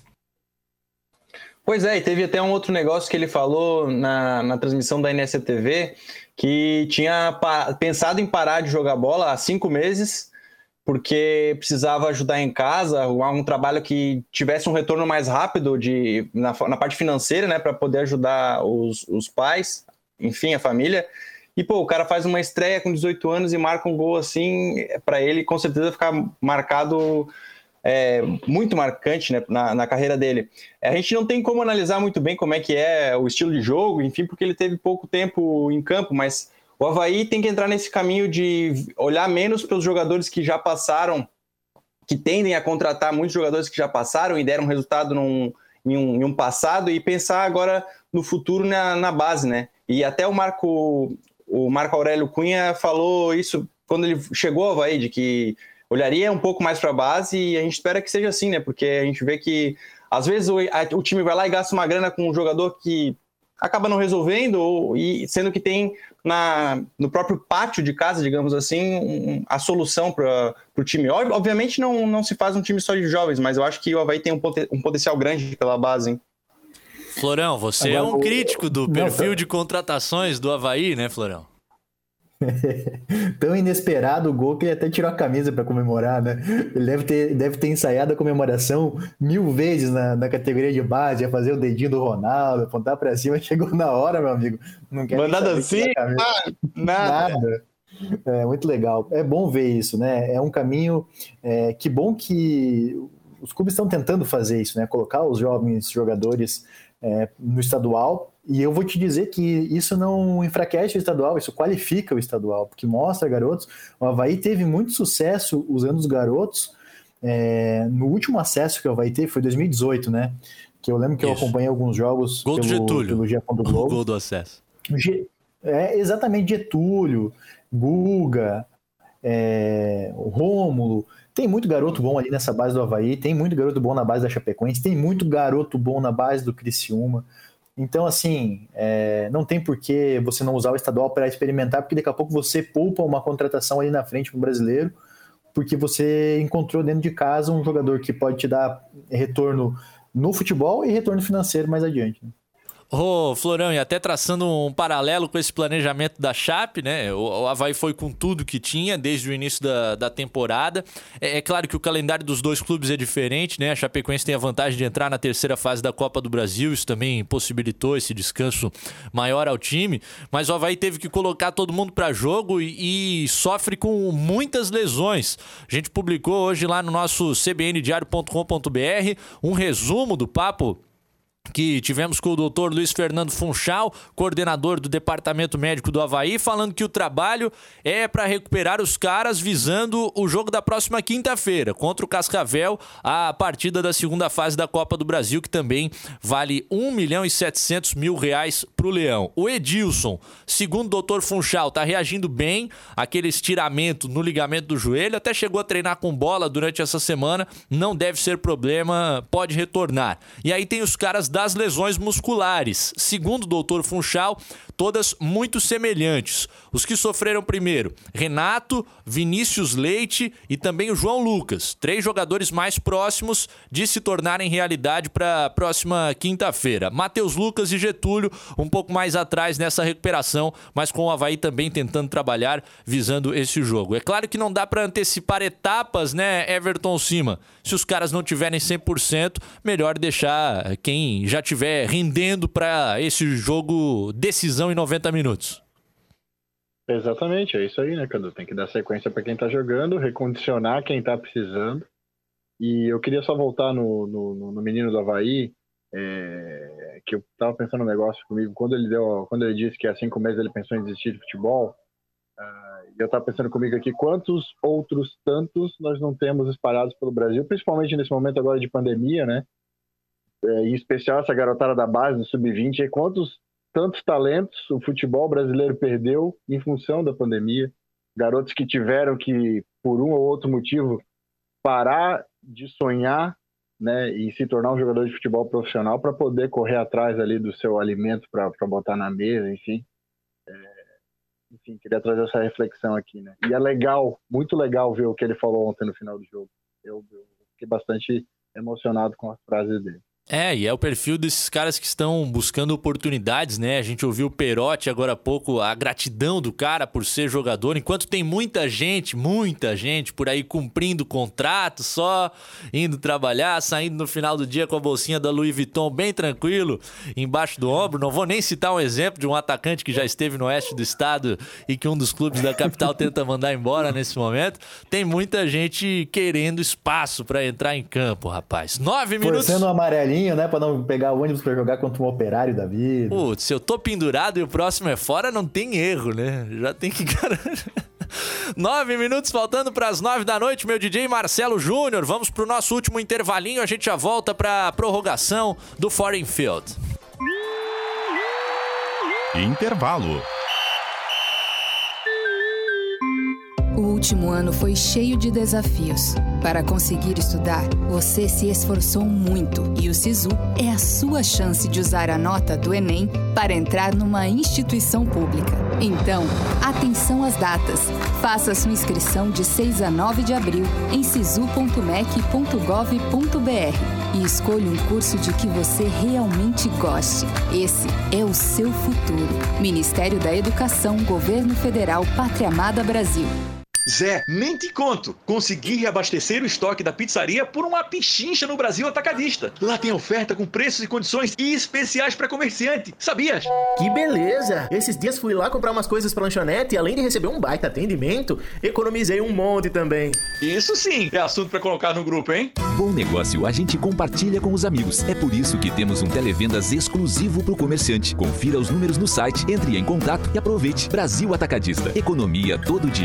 Speaker 4: Pois é, e teve até um outro negócio que ele falou na, na transmissão da N S C T V, que tinha pa- pensado em parar de jogar bola há cinco meses, porque precisava ajudar em casa, um trabalho que tivesse um retorno mais rápido de, na, na parte financeira, né, para poder ajudar os, os pais, enfim, a família. E, pô, o cara faz uma estreia com dezoito anos e marca um gol assim, para ele com certeza ficar marcado... É, muito marcante, né, na, na carreira dele. A gente não tem como analisar muito bem como é que é o estilo de jogo, enfim, porque ele teve pouco tempo em campo, mas o Avaí tem que entrar nesse caminho de olhar menos pelos jogadores que já passaram, que tendem a contratar muitos jogadores que já passaram e deram resultado num, em, um, em um passado, e pensar agora no futuro na, na base, né? E até o Marco, o Marco Aurélio Cunha falou isso quando ele chegou ao Avaí, de que olharia um pouco mais para a base, e a gente espera que seja assim, né? Porque a gente vê que, às vezes, o, a, o time vai lá e gasta uma grana com um jogador que acaba não resolvendo, ou, e sendo que tem na, no próprio pátio de casa, digamos assim, um, a solução para o time. Obviamente não, não se faz um time só de jovens, mas eu acho que o Avaí tem um, poten, um potencial grande pela base, hein?
Speaker 2: Florão, você Agora, é um crítico do perfil não, tá... de contratações do Avaí, né, Florão?
Speaker 5: Tão inesperado o gol que ele até tirou a camisa para comemorar, né? Ele deve ter, deve ter ensaiado a comemoração mil vezes na, na categoria de base, ia fazer o dedinho do Ronaldo, apontar para cima, chegou na hora, meu amigo. Não quer
Speaker 4: nada assim?
Speaker 5: Ah, nada. nada. É muito legal. É bom ver isso, né? É um caminho. É, que bom que os clubes estão tentando fazer isso, né? Colocar os jovens jogadores é, no estadual. E eu vou te dizer que isso não enfraquece o estadual, isso qualifica o estadual, porque mostra garotos. O Avaí teve muito sucesso usando os garotos. É, no último acesso que o Avaí teve foi em dois mil e dezoito, né? Que eu lembro que isso. Eu acompanhei alguns jogos
Speaker 2: Gol
Speaker 5: pelo,
Speaker 2: do Getúlio.
Speaker 5: pelo G E. Globo.
Speaker 2: O gol do acesso.
Speaker 5: É, exatamente, Getúlio, Guga, é, Rômulo. Tem muito garoto bom ali nessa base do Avaí, tem muito garoto bom na base da Chapecoense, tem muito garoto bom na base do Criciúma. Então, assim, é, não tem por que você não usar o estadual para experimentar, porque daqui a pouco você poupa uma contratação ali na frente para o brasileiro, porque você encontrou dentro de casa um jogador que pode te dar retorno no futebol e retorno financeiro mais adiante, né?
Speaker 2: Ô, Florão, e até traçando um paralelo com esse planejamento da Chape, né? O, o Avaí foi com tudo que tinha desde o início da, da temporada. É, é claro que o calendário dos dois clubes é diferente, né? A Chapecoense tem a vantagem de entrar na terceira fase da Copa do Brasil, isso também possibilitou esse descanso maior ao time, mas o Avaí teve que colocar todo mundo para jogo e, e sofre com muitas lesões. A gente publicou hoje lá no nosso c b n diário ponto com ponto b r um resumo do papo que tivemos com o doutor Luiz Fernando Funchal, coordenador do Departamento Médico do Avaí, falando que o trabalho é para recuperar os caras visando o jogo da próxima quinta-feira, contra o Cascavel, a partida da segunda fase da Copa do Brasil, que também vale um milhão e setecentos mil reais para o Leão. O Edilson, segundo o doutor Funchal, está reagindo bem àquele estiramento no ligamento do joelho, até chegou a treinar com bola durante essa semana, não deve ser problema, pode retornar. E aí tem os caras das lesões musculares. Segundo o doutor Funchal, todas muito semelhantes. Os que sofreram primeiro, Renato, Vinícius Leite e também o João Lucas. Três jogadores mais próximos de se tornarem realidade para a próxima quinta-feira. Matheus Lucas e Getúlio um pouco mais atrás nessa recuperação, mas com o Avaí também tentando trabalhar visando esse jogo. É claro que não dá para antecipar etapas, né, Everton Cima? Se os caras não tiverem cem por cento, melhor deixar quem já estiver rendendo para esse jogo decisão em noventa minutos.
Speaker 3: Exatamente, é isso aí, né, Cadu? Tem que dar sequência para quem tá jogando, recondicionar quem tá precisando. E eu queria só voltar no, no, no menino do Avaí, é, que eu tava pensando um negócio comigo, quando ele, deu, quando ele disse que há cinco meses ele pensou em desistir de futebol, uh, eu tava pensando comigo aqui, quantos outros tantos nós não temos espalhados pelo Brasil, principalmente nesse momento agora de pandemia, né? É, em especial essa garotada da base, do sub vinte, quantos tantos talentos o futebol brasileiro perdeu em função da pandemia, garotos que tiveram que, por um ou outro motivo, parar de sonhar, né, e se tornar um jogador de futebol profissional para poder correr atrás ali do seu alimento para botar na mesa, enfim. É, enfim, queria trazer essa reflexão aqui, né? E é legal, muito legal ver o que ele falou ontem no final do jogo. Eu, eu fiquei bastante emocionado com as frases dele.
Speaker 2: É, e é o perfil desses caras que estão buscando oportunidades, né? A gente ouviu o Perotti agora há pouco, a gratidão do cara por ser jogador, enquanto tem muita gente, muita gente por aí cumprindo contrato, só indo trabalhar, saindo no final do dia com a bolsinha da Louis Vuitton bem tranquilo, embaixo do ombro. Não vou nem citar um exemplo de um atacante que já esteve no oeste do estado e que um dos clubes da capital tenta mandar embora nesse momento. Tem muita gente querendo espaço para entrar em campo, rapaz. Nove minutos...
Speaker 5: Forçando o amarelinho, né, pra não pegar o ônibus pra jogar contra um operário da vida.
Speaker 2: Putz, se eu tô pendurado e o próximo é fora, não tem erro, né? Já tem que... Nove minutos faltando pras nove da noite, meu D J Marcelo Júnior. Vamos pro nosso último intervalinho, a gente já volta pra prorrogação do Foreign Field.
Speaker 1: Intervalo.
Speaker 7: O último ano foi cheio de desafios. Para conseguir estudar, você se esforçou muito e o SISU é a sua chance de usar a nota do Enem para entrar numa instituição pública. Então, atenção às datas. Faça sua inscrição de seis a nove de abril em sisu ponto mec ponto gov ponto br e escolha um curso de que você realmente goste. Esse é o seu futuro. Ministério da Educação, Governo Federal, Pátria Amada Brasil.
Speaker 11: Zé, nem te conto. Consegui reabastecer o estoque da pizzaria por uma pichincha no Brasil Atacadista. Lá tem oferta com preços e condições especiais para comerciante. Sabias?
Speaker 12: Que beleza! Esses dias fui lá comprar umas coisas pra lanchonete e além de receber um baita atendimento, economizei um monte também.
Speaker 11: Isso sim, é assunto para colocar no grupo, hein?
Speaker 13: Bom negócio a gente compartilha com os amigos. É por isso que temos um televendas exclusivo pro comerciante. Confira os números no site, entre em contato e aproveite. Brasil Atacadista. Economia todo dia.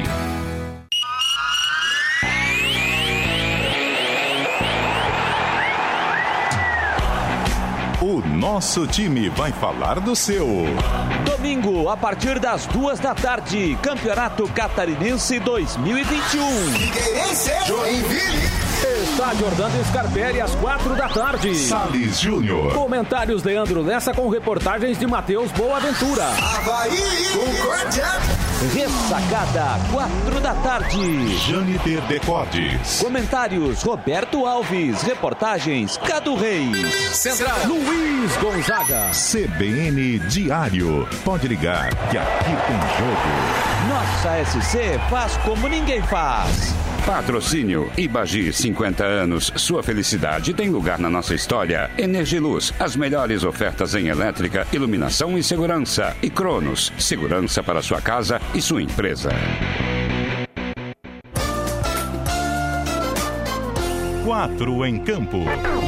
Speaker 1: O nosso time vai falar do seu.
Speaker 14: Domingo, a partir das duas da tarde, Campeonato Catarinense dois mil e vinte e um.
Speaker 15: Figueirense, Joinville.
Speaker 14: Estádio Orlando Scarpelli, às quatro da tarde.
Speaker 1: Salles Júnior.
Speaker 14: Comentários Leandro Lessa com reportagens de Matheus Boaventura.
Speaker 15: Havaí, Concórdia.
Speaker 14: Ressacada, quatro da tarde.
Speaker 1: Jâniter Decotes.
Speaker 14: Comentários Roberto Alves. Reportagens Cadu Reis.
Speaker 2: Central
Speaker 14: Luiz Gonzaga.
Speaker 1: C B N Diário. Pode ligar que aqui tem jogo.
Speaker 14: Nossa S C faz como ninguém faz.
Speaker 16: Patrocínio Ibagi, cinquenta anos. Sua felicidade tem lugar na nossa história. Energiluz, as melhores ofertas em elétrica, iluminação e segurança. E Cronos, segurança para sua casa e sua empresa.
Speaker 1: Quatro em campo.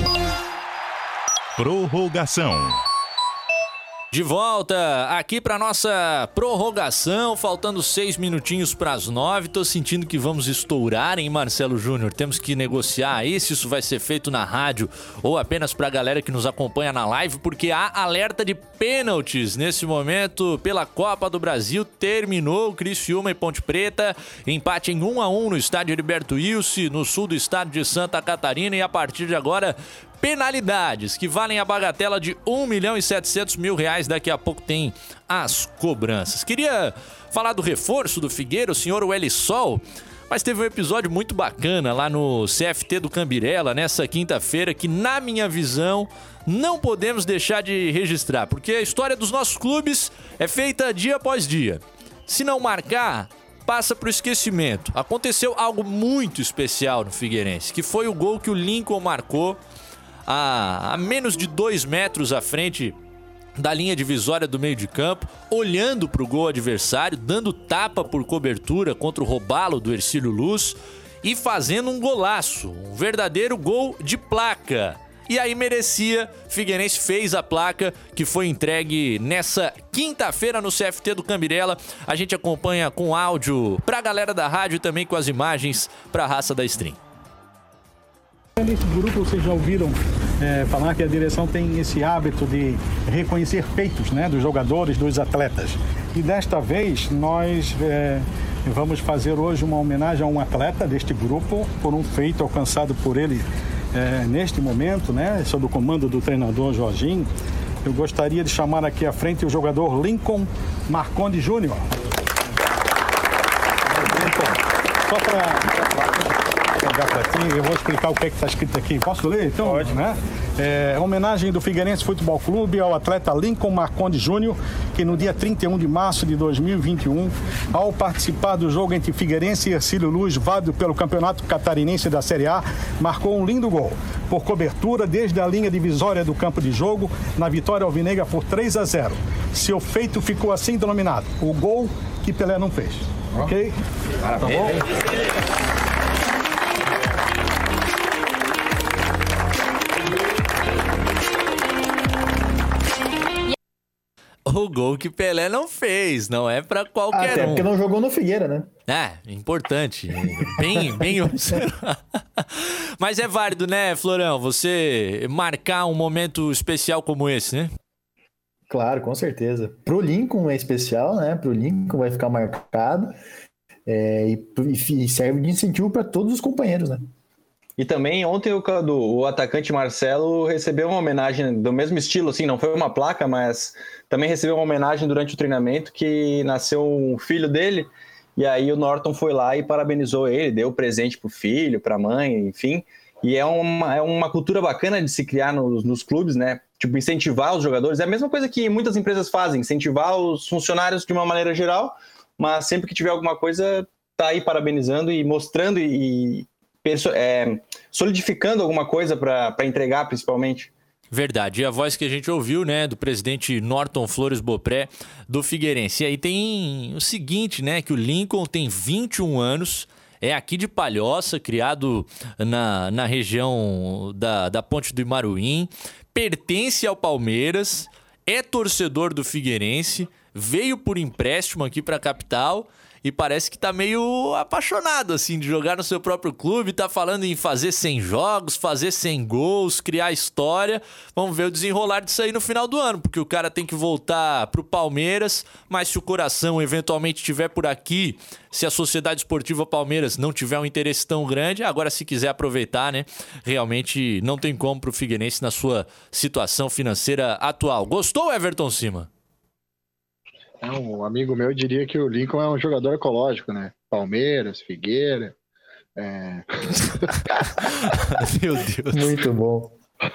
Speaker 1: Prorrogação.
Speaker 2: De volta aqui para nossa prorrogação, faltando seis minutinhos para as nove. Tô sentindo que vamos estourar, hein, Marcelo Júnior? Temos que negociar aí se isso vai ser feito na rádio ou apenas para a galera que nos acompanha na live, porque há alerta de pênaltis nesse momento pela Copa do Brasil. Terminou Criciúma e Ponte Preta, empate em um a um no estádio Heriberto Wilson, no sul do estado de Santa Catarina, e a partir de agora penalidades que valem a bagatela de um milhão e setecentos mil reais. Daqui a pouco tem as cobranças. Queria falar do reforço do Figueira, o senhor Welissol, mas teve um episódio muito bacana lá no C F T do Cambirela nessa quinta-feira que, na minha visão, não podemos deixar de registrar, porque a história dos nossos clubes é feita dia após dia. Se não marcar, passa pro esquecimento. Aconteceu algo muito especial no Figueirense, que foi o gol que o Lincoln marcou a, a menos de dois metros à frente da linha divisória do meio de campo, olhando para o gol adversário, dando tapa por cobertura contra o robalo do Hercílio Luz e fazendo um golaço, um verdadeiro gol de placa. E aí merecia, Figueirense fez a placa que foi entregue nessa quinta-feira no C F T do Cambirela. A gente acompanha com áudio pra galera da rádio e também com as imagens pra raça da stream.
Speaker 17: Nesse grupo vocês já ouviram é, falar que a direção tem esse hábito de reconhecer feitos, né, dos jogadores, dos atletas. E desta vez nós é, vamos fazer hoje uma homenagem a um atleta deste grupo por um feito alcançado por ele é, neste momento, né, sob o comando do treinador Jorginho. Eu gostaria de chamar aqui à frente o jogador Lincoln Marcondes Júnior. Só para... Eu vou explicar o que é que está escrito aqui. Posso ler, então? Pode. Né? É, homenagem do Figueirense Futebol Clube ao atleta Lincoln Marcondes Júnior, que no dia trinta e um de março de dois mil e vinte e um, ao participar do jogo entre Figueirense e Hercílio Luz, válido pelo Campeonato Catarinense da Série A, marcou um lindo gol, por cobertura desde a linha divisória do campo de jogo, na vitória alvinegra por três a zero. Seu feito ficou assim denominado: o gol que Pelé não fez. Oh. Ok? Parabéns. Tá bom?
Speaker 2: O gol que Pelé não fez, não é pra qualquer
Speaker 5: Até
Speaker 2: um.
Speaker 5: porque não jogou no Figueira, né?
Speaker 2: É, importante. Bem, bem observado. Mas é válido, né, Florão? Você marcar um momento especial como esse, né?
Speaker 5: Claro, com certeza. Pro Lincoln é especial, né? Pro Lincoln vai ficar marcado. É, e, e serve de incentivo para todos os companheiros, né?
Speaker 4: E também ontem o, o atacante Marcelo recebeu uma homenagem do mesmo estilo, assim, não foi uma placa, mas também recebeu uma homenagem durante o treinamento que nasceu um filho dele, e aí o Norton foi lá e parabenizou ele, deu presente pro filho, pra mãe, enfim, e é uma, é uma cultura bacana de se criar nos, nos clubes, né? Tipo, incentivar os jogadores, é a mesma coisa que muitas empresas fazem, incentivar os funcionários de uma maneira geral, mas sempre que tiver alguma coisa, tá aí parabenizando e mostrando e é, solidificando alguma coisa para entregar, principalmente.
Speaker 2: Verdade. E a voz que a gente ouviu, né, do presidente Norton Flores Bopré, do Figueirense. E aí tem o seguinte, né, que o Lincoln tem vinte e um anos, é aqui de Palhoça, criado na, na região da, da Ponte do Imaruim, pertence ao Palmeiras, é torcedor do Figueirense, veio por empréstimo aqui para a capital e parece que tá meio apaixonado, assim, de jogar no seu próprio clube, tá falando em fazer cem jogos, fazer cem gols, criar história. Vamos ver o desenrolar disso aí no final do ano, porque o cara tem que voltar pro Palmeiras, mas se o coração eventualmente estiver por aqui, se a Sociedade Esportiva Palmeiras não tiver um interesse tão grande, agora se quiser aproveitar, né, realmente não tem como pro Figueirense na sua situação financeira atual. Gostou, Everton Cima?
Speaker 3: Um amigo meu diria que o Lincoln é um jogador ecológico, né? Palmeiras, Figueira. É...
Speaker 2: Meu Deus.
Speaker 5: Muito bom.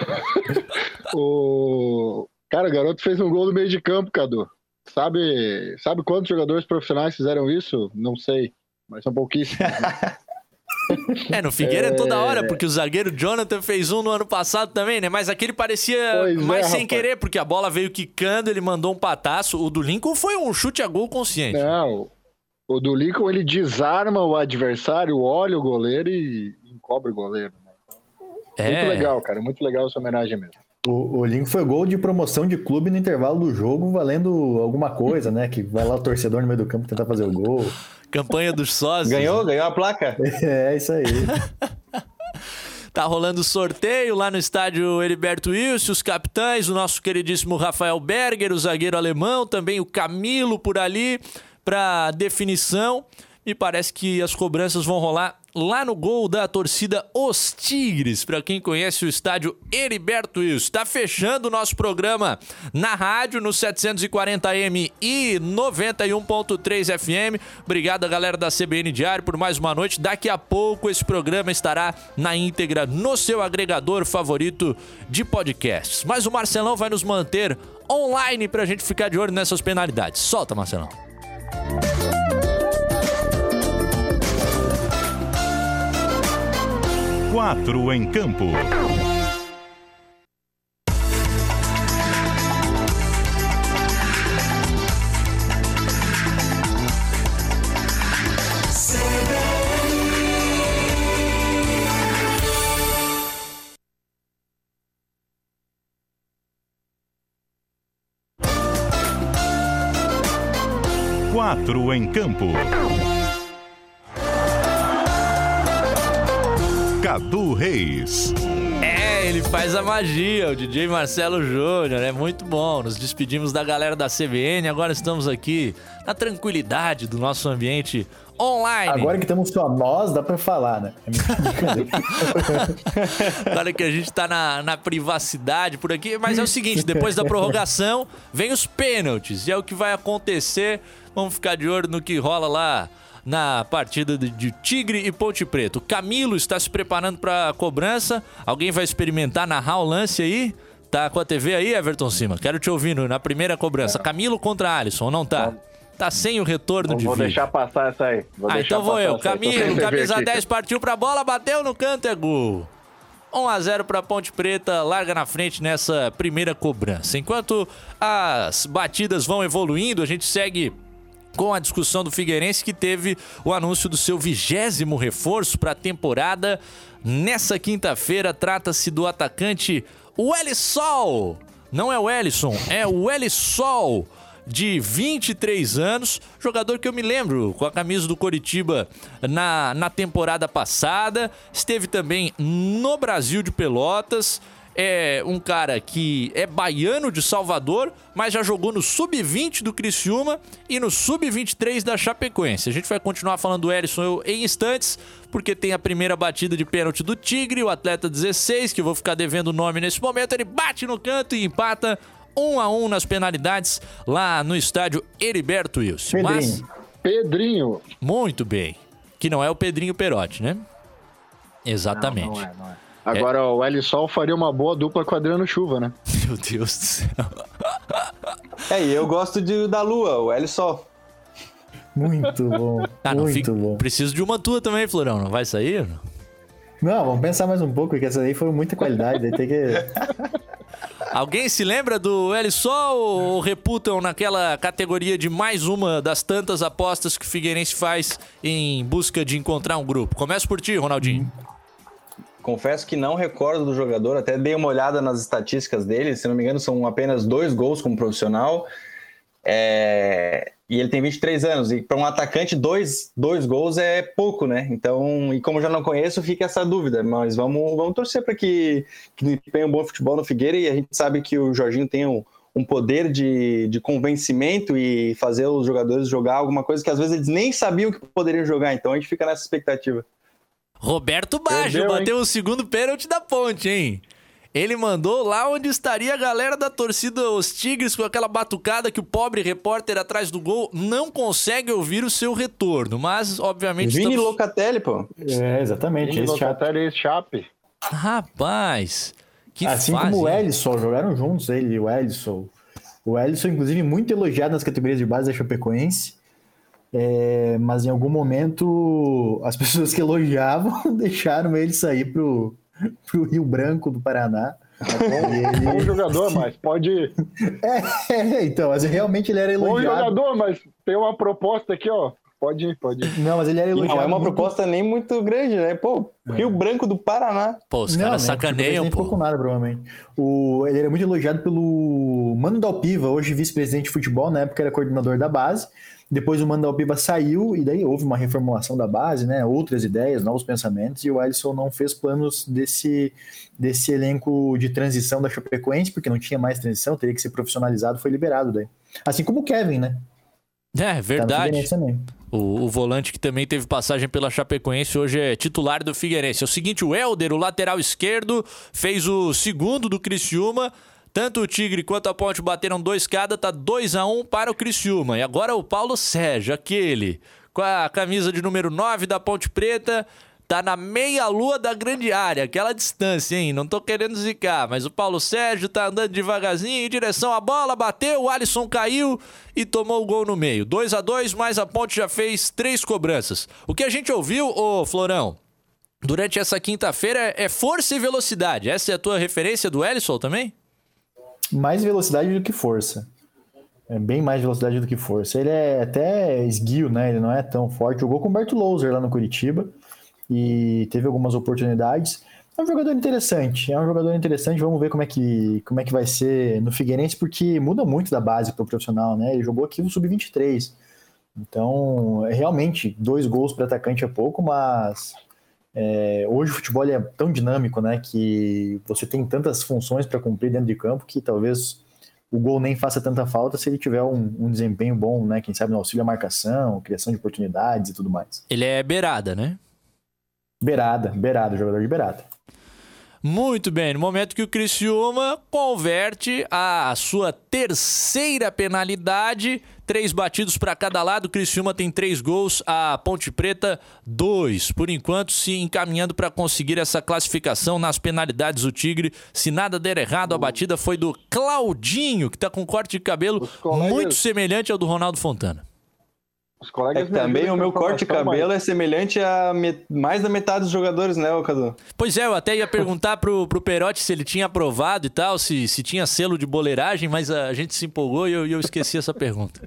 Speaker 3: o... Cara, o garoto fez um gol no meio de campo, Cadu. Sabe, sabe quantos jogadores profissionais fizeram isso? Não sei, mas são pouquíssimos. Né?
Speaker 2: É, no Figueira é... é toda hora, porque o zagueiro Jonathan fez um no ano passado também, né? Mas aquele parecia pois mais é, sem rapaz. querer, porque a bola veio quicando, ele mandou um pataço. O do Lincoln foi um chute a gol consciente.
Speaker 3: Não, o do Lincoln ele desarma o adversário, olha o goleiro e encobre o goleiro. Né? É. Muito legal, cara, muito legal essa homenagem mesmo.
Speaker 5: O, o Lincoln foi gol de promoção de clube no intervalo do jogo, valendo alguma coisa, né? Que vai lá o torcedor no meio do campo tentar fazer o gol.
Speaker 2: Campanha dos sócios.
Speaker 4: Ganhou, ganhou a placa.
Speaker 5: É, isso aí.
Speaker 2: Tá rolando sorteio lá no estádio Heriberto Wilson, os capitães, o nosso queridíssimo Rafael Berger, o zagueiro alemão, também o Camilo por ali para definição. E parece que as cobranças vão rolar lá no gol da torcida Os Tigres, para quem conhece o estádio Heriberto Wilson. Tá fechando o nosso programa na rádio, no setecentos e quarenta A M e noventa e um ponto três F M. Obrigado, galera da C B N Diário, por mais uma noite. Daqui a pouco esse programa estará na íntegra no seu agregador favorito de podcasts. Mas o Marcelão vai nos manter online pra gente ficar de olho nessas penalidades. Solta, Marcelão.
Speaker 1: Quatro em campo. Quatro em campo. Cadu Reis.
Speaker 2: É, ele faz a magia, o D J Marcelo Júnior, é muito bom. Nos despedimos da galera da C B N, agora estamos aqui na tranquilidade do nosso ambiente online.
Speaker 5: Agora que estamos só nós, dá pra falar, né?
Speaker 2: Agora que a gente tá na, na privacidade por aqui, mas é o seguinte, depois da prorrogação, vem os pênaltis, e é o que vai acontecer. Vamos ficar de olho no que rola lá na partida de Tigre e Ponte Preta. O Camilo está se preparando para a cobrança. Alguém vai experimentar narrar o lance aí? Tá com a T V aí, Everton Cima? Quero te ouvir na primeira cobrança. Camilo contra Alisson, não tá? Tá sem o retorno
Speaker 3: não,
Speaker 2: de
Speaker 3: vou
Speaker 2: vídeo.
Speaker 3: deixar passar essa aí. Vou
Speaker 2: ah, então vou eu. Camilo, camisa dez, partiu pra bola, bateu no canto, é gol. um a zero para Ponte Preta, larga na frente nessa primeira cobrança. Enquanto as batidas vão evoluindo, a gente segue com a discussão do Figueirense, que teve o anúncio do seu vigésimo reforço para a temporada. Nessa quinta-feira, trata-se do atacante Welissol. Não é o Ellison, é o Welissol, de vinte e três anos. Jogador que eu me lembro com a camisa do Coritiba na, na temporada passada. Esteve também no Brasil de Pelotas. é um cara que é baiano de Salvador, mas já jogou no sub vinte do Criciúma e no sub vinte e três da Chapecoense. A gente vai continuar falando do Elisson em instantes, porque tem a primeira batida de pênalti do Tigre, o atleta dezesseis, que eu vou ficar devendo o nome nesse momento, ele bate no canto e empata um a um nas penalidades lá no estádio Heriberto Wilson.
Speaker 3: Pedrinho.
Speaker 2: Mas...
Speaker 3: Pedrinho.
Speaker 2: Muito bem. Que não é o Pedrinho Perotti, né? Exatamente.
Speaker 3: Não, não é, não é. Agora, é. o Elisson faria uma boa dupla com o Adriano Chuva, né?
Speaker 2: Meu Deus do céu.
Speaker 4: É, e eu gosto de, da Lua, o Elisson.
Speaker 5: Muito bom.
Speaker 2: Ah, não
Speaker 5: muito
Speaker 2: fica...
Speaker 5: bom.
Speaker 2: Preciso de uma tua também, Florão. Não vai sair?
Speaker 5: Não, vamos pensar mais um pouco, porque essas aí foram muita qualidade. Aí tem que...
Speaker 2: Alguém se lembra do Elisson ou reputam naquela categoria de mais uma das tantas apostas que o Figueirense faz em busca de encontrar um grupo? Começa por ti, Ronaldinho.
Speaker 4: Confesso que não recordo do jogador, até dei uma olhada nas estatísticas dele, se não me engano são apenas dois gols como profissional, é... e ele tem vinte e três anos, e para um atacante dois, dois gols é pouco, né? Então, e como eu já não conheço, fica essa dúvida, mas vamos, vamos torcer para que, que desempenhe um bom futebol no Figueira, e a gente sabe que o Jorginho tem um, um poder de, de convencimento e fazer os jogadores jogar alguma coisa que às vezes eles nem sabiam que poderiam jogar, então a gente fica nessa expectativa.
Speaker 2: Roberto Baggio bateu o segundo pênalti da Ponte, hein? Ele mandou lá onde estaria a galera da torcida Os Tigres com aquela batucada que o pobre repórter atrás do gol não consegue ouvir o seu retorno, mas obviamente...
Speaker 4: Vini
Speaker 2: estamos...
Speaker 4: Locatelli, pô.
Speaker 5: É, exatamente.
Speaker 3: Vini Locatelli e Chape.
Speaker 2: Rapaz, que
Speaker 5: assim
Speaker 2: fase,
Speaker 5: como o
Speaker 2: hein?
Speaker 5: Elisson, jogaram juntos ele e o Elisson. O Elisson, inclusive, muito elogiado nas categorias de base da Chapecoense. É, mas em algum momento as pessoas que elogiavam deixaram ele sair pro, pro Rio Branco do Paraná.
Speaker 3: É bom, bom jogador, mas pode...
Speaker 5: É, é, então, mas realmente ele era elogiado.
Speaker 3: Bom jogador, mas tem uma proposta aqui, ó. Pode ir, pode ir.
Speaker 5: Não, mas ele era elogiado.
Speaker 4: Não, é uma
Speaker 5: muito...
Speaker 4: proposta nem muito grande, né? Pô, Rio Branco do Paraná.
Speaker 2: Pô, os caras sacaneiam,
Speaker 5: pô. Pouco nada, provavelmente. O, ele era muito elogiado pelo Mano Dalpiva, hoje vice-presidente de futebol, na época era coordenador da base. Depois o Mano Dalpiva saiu e daí houve uma reformulação da base, né? Outras ideias, novos pensamentos, e o Elisson não fez planos desse, desse elenco de transição da Chapecoense, porque não tinha mais transição, teria que ser profissionalizado, foi liberado daí. Assim como o Kevin, né?
Speaker 2: É, verdade.
Speaker 5: Tá
Speaker 2: o, o volante que também teve passagem pela Chapecoense hoje é titular do Figueirense. É o seguinte, o Helder, o lateral esquerdo, fez o segundo do Criciúma. Tanto o Tigre quanto a Ponte bateram dois cada, tá dois a um para o Criciúma. E agora o Paulo Sérgio, aquele com a camisa de número nove da Ponte Preta, tá na meia-lua da grande área, aquela distância, hein? Não tô querendo zicar, mas o Paulo Sérgio tá andando devagarzinho em direção à bola, bateu, o Alisson caiu e tomou o gol no meio. dois a dois, mas a Ponte já fez três cobranças. O que a gente ouviu, ô Florão, durante essa quinta-feira é força e velocidade. Essa é a tua referência do Elisson também?
Speaker 5: Mais velocidade do que força. É bem mais velocidade do que força. Ele é até esguio, né? Ele não é tão forte. Jogou com o Humberto Louser lá no Curitiba e teve algumas oportunidades. É um jogador interessante. É um jogador interessante. Vamos ver como é que, como é que vai ser no Figueirense, porque muda muito da base para o profissional, né? Ele jogou aqui no sub vinte e três. Então, é realmente, dois gols para atacante é pouco, mas... É, hoje o futebol é tão dinâmico, né, que você tem tantas funções para cumprir dentro de campo que talvez o gol nem faça tanta falta se ele tiver um, um desempenho bom, né, quem sabe no auxílio à marcação, criação de oportunidades e tudo mais.
Speaker 2: Ele é beirada, né?
Speaker 5: Beirada, beirada, jogador de beirada.
Speaker 2: Muito bem, no momento que o Criciúma converte a sua terceira penalidade, três batidos para cada lado, o Criciúma tem três gols, a Ponte Preta dois. Por enquanto, se encaminhando para conseguir essa classificação nas penalidades, o Tigre, se nada der errado, a batida foi do Claudinho, que está com corte de cabelo colegas... muito semelhante ao do Ronaldo Fontana.
Speaker 3: Os colegas
Speaker 4: é que também o meu corte de cabelo mas... é semelhante a met... mais da metade dos jogadores, né, Cadu?
Speaker 2: Pois é, eu até ia perguntar pro, pro Perotti se ele tinha aprovado e tal, se, se tinha selo de boleiragem, mas a gente se empolgou e eu, eu esqueci essa pergunta.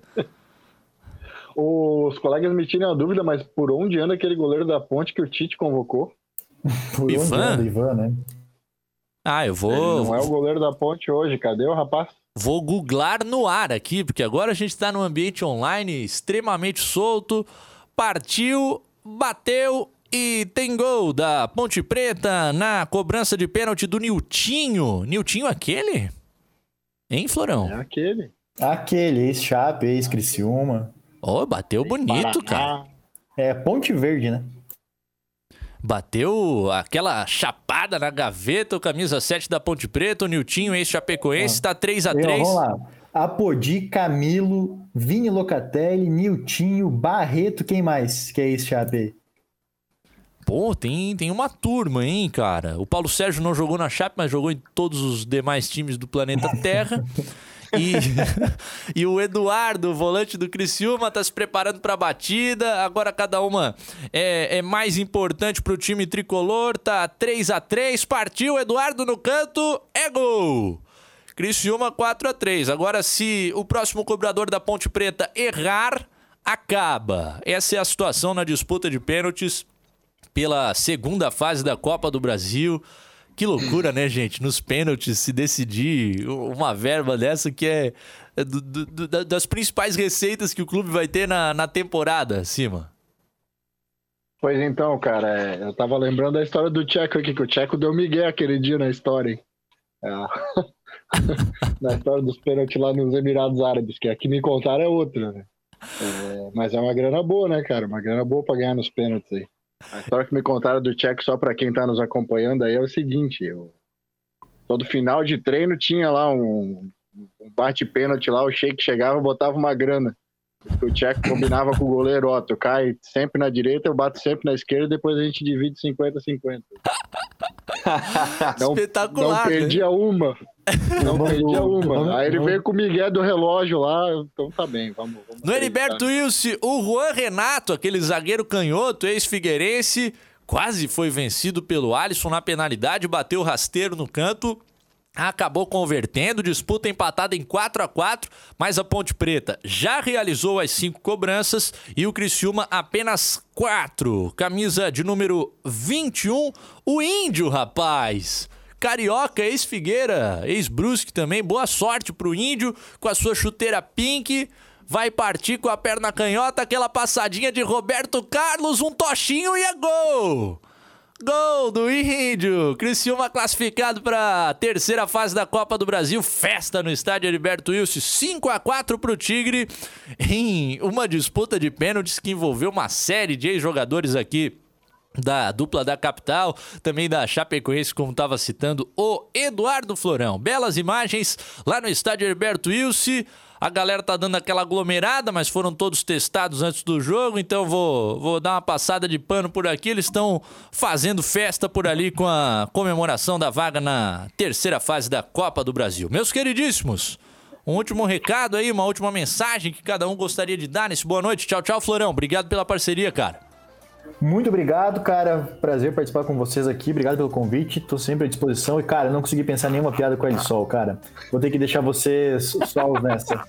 Speaker 3: Os colegas me tiram a dúvida, mas por onde anda aquele goleiro da Ponte que o Tite convocou?
Speaker 5: Por
Speaker 2: Ivan?
Speaker 5: Onde anda, Ivan, né?
Speaker 2: Ah, eu vou...
Speaker 3: Ele não é o goleiro da Ponte hoje, cadê o rapaz?
Speaker 2: Vou googlar no ar aqui, porque agora a gente está num ambiente online extremamente solto. Partiu, bateu E tem gol da Ponte Preta na cobrança de pênalti do Niltinho. Niltinho aquele? Hein, Florão?
Speaker 3: É aquele.
Speaker 5: Aquele, ex-Chape, ex-Criciúma.
Speaker 2: Ó, oh, bateu bonito, cara.
Speaker 5: É, Ponte Verde, né?
Speaker 2: Bateu aquela chapada na gaveta, o camisa sete da Ponte Preta, o Niltinho, ex-chapecoense, tá três a três.
Speaker 5: Vamos lá. Apodi, Camilo, Vini Locatelli, Niltinho, Barreto, quem mais que é ex-Chape?
Speaker 2: Pô, tem, tem uma turma, hein, cara. O Paulo Sérgio não jogou na Chape, mas jogou em todos os demais times do planeta Terra. E, e o Eduardo, volante do Criciúma, tá se preparando pra batida. Agora cada uma é, é mais importante pro time tricolor. Tá três a três, partiu, Eduardo no canto, é gol! Criciúma quatro a três. Agora, se o próximo cobrador da Ponte Preta errar, acaba. Essa é a situação na disputa de pênaltis pela segunda fase da Copa do Brasil. Que loucura, né, gente? Nos pênaltis se decidir uma verba dessa que é do, do, do, das principais receitas que o clube vai ter na, na temporada, Cima.
Speaker 3: Pois então, cara, eu tava lembrando da história do Tcheco aqui, que o Tcheco deu migué aquele dia na história, hein? É. Na história dos pênaltis lá nos Emirados Árabes, que aqui me contaram é outra, né? É, mas é uma grana boa, né, cara? Uma grana boa pra ganhar nos pênaltis aí. A história que me contaram do Tcheco, só pra quem tá nos acompanhando aí, é o seguinte: eu... todo final de treino tinha lá um, um bate-pênalti lá, o Sheik chegava e botava uma grana. O Tcheco combinava com o goleiro: ó, tu cai sempre na direita, eu bato sempre na esquerda e depois a gente divide cinquenta a cinquenta. Não,
Speaker 2: espetacular,
Speaker 3: não perdia
Speaker 2: né?
Speaker 3: uma. Não perdia uma. Aí ele veio com o Miguel do relógio lá, então tá bem, vamos. vamos
Speaker 2: no Heriberto Wilson, o Juan Renato, aquele zagueiro canhoto, ex-figueirense, quase foi vencido pelo Alisson na penalidade, bateu rasteiro no canto, acabou convertendo, disputa empatada em quatro a quatro, mas a Ponte Preta já realizou as cinco cobranças e o Criciúma apenas quatro. Camisa de número vinte e um, o Índio, rapaz. Carioca, ex-Figueira, ex-Brusque também. Boa sorte pro Índio com a sua chuteira pink. Vai partir com a perna canhota, aquela passadinha de Roberto Carlos, um tochinho e é gol! Gol do Índio! Criciúma classificado para a terceira fase da Copa do Brasil. Festa no estádio Heriberto Wilson. cinco a quatro pro Tigre em uma disputa de pênaltis que envolveu uma série de ex-jogadores aqui da dupla da capital, também da Chapecoense, como estava citando o Eduardo Florão. Belas imagens lá no estádio Heriberto Wilson. A galera tá dando aquela aglomerada, mas foram todos testados antes do jogo, então vou, vou dar uma passada de pano por aqui. Eles estão fazendo festa por ali com a comemoração da vaga na terceira fase da Copa do Brasil. Meus queridíssimos, um último recado aí, uma última mensagem que cada um gostaria de dar nesse boa noite. Tchau, tchau, Florão. Obrigado pela parceria, cara.
Speaker 5: Muito obrigado, cara. Prazer participar com vocês aqui. Obrigado pelo convite. Tô sempre à disposição. E, cara, não consegui pensar nenhuma piada com o Elisol, cara. Vou ter que deixar vocês solos nessa.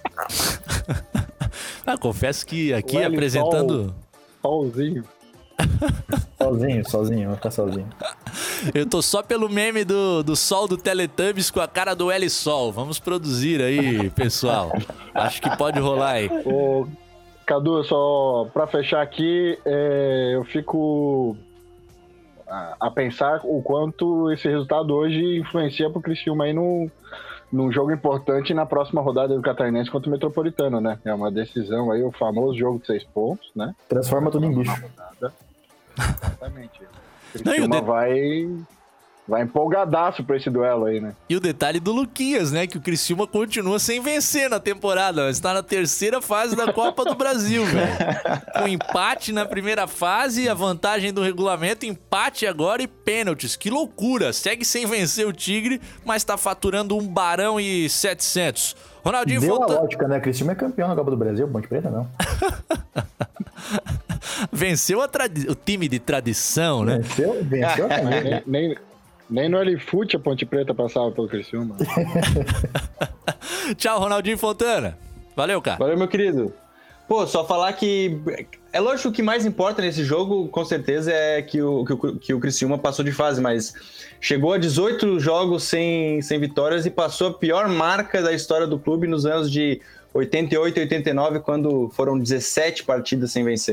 Speaker 2: Ah, confesso que aqui apresentando...
Speaker 3: Solzinho.
Speaker 5: Sozinho, sozinho. Vou ficar sozinho.
Speaker 2: Eu tô só pelo meme do, do Sol do Teletubbies com a cara do Elisol. Vamos produzir aí, pessoal. Acho que pode rolar aí.
Speaker 3: Ô... Cadu, só pra fechar aqui, é, eu fico a, a pensar o quanto esse resultado hoje influencia pro Criciúma aí num, num jogo importante na próxima rodada do Catarinense contra o Metropolitano, né? É uma decisão aí, o famoso jogo de seis pontos, né?
Speaker 5: Transforma tudo em bicho.
Speaker 3: Exatamente. O Criciúma de... vai... Vai empolgadaço pra esse duelo aí, né?
Speaker 2: E o detalhe do Luquinhas, né? Que o Criciúma continua sem vencer na temporada. Mas tá na terceira fase da Copa do Brasil, velho. Com empate na primeira fase, a vantagem do regulamento, empate agora e pênaltis. Que loucura! Segue sem vencer o Tigre, mas tá faturando um barão e setecentos. Ronaldinho
Speaker 5: Deu
Speaker 2: Fontana...
Speaker 5: a lógica, né? Criciúma é campeão na Copa do Brasil, Ponte Preta não.
Speaker 2: Venceu a tradi... o time de tradição, né?
Speaker 5: Venceu, venceu também.
Speaker 3: nem, nem, nem no L-Foot a Ponte Preta passava pelo Criciúma.
Speaker 2: Tchau, Ronaldinho Fontana. Valeu, cara.
Speaker 4: Valeu, meu querido. Pô, só falar que... É lógico que o que mais importa nesse jogo, com certeza, é que o, que o, que o Criciúma passou de fase, mas chegou a dezoito jogos sem, sem vitórias e passou a pior marca da história do clube nos anos de oitenta e oito e oitenta e nove, quando foram dezessete partidas sem vencer.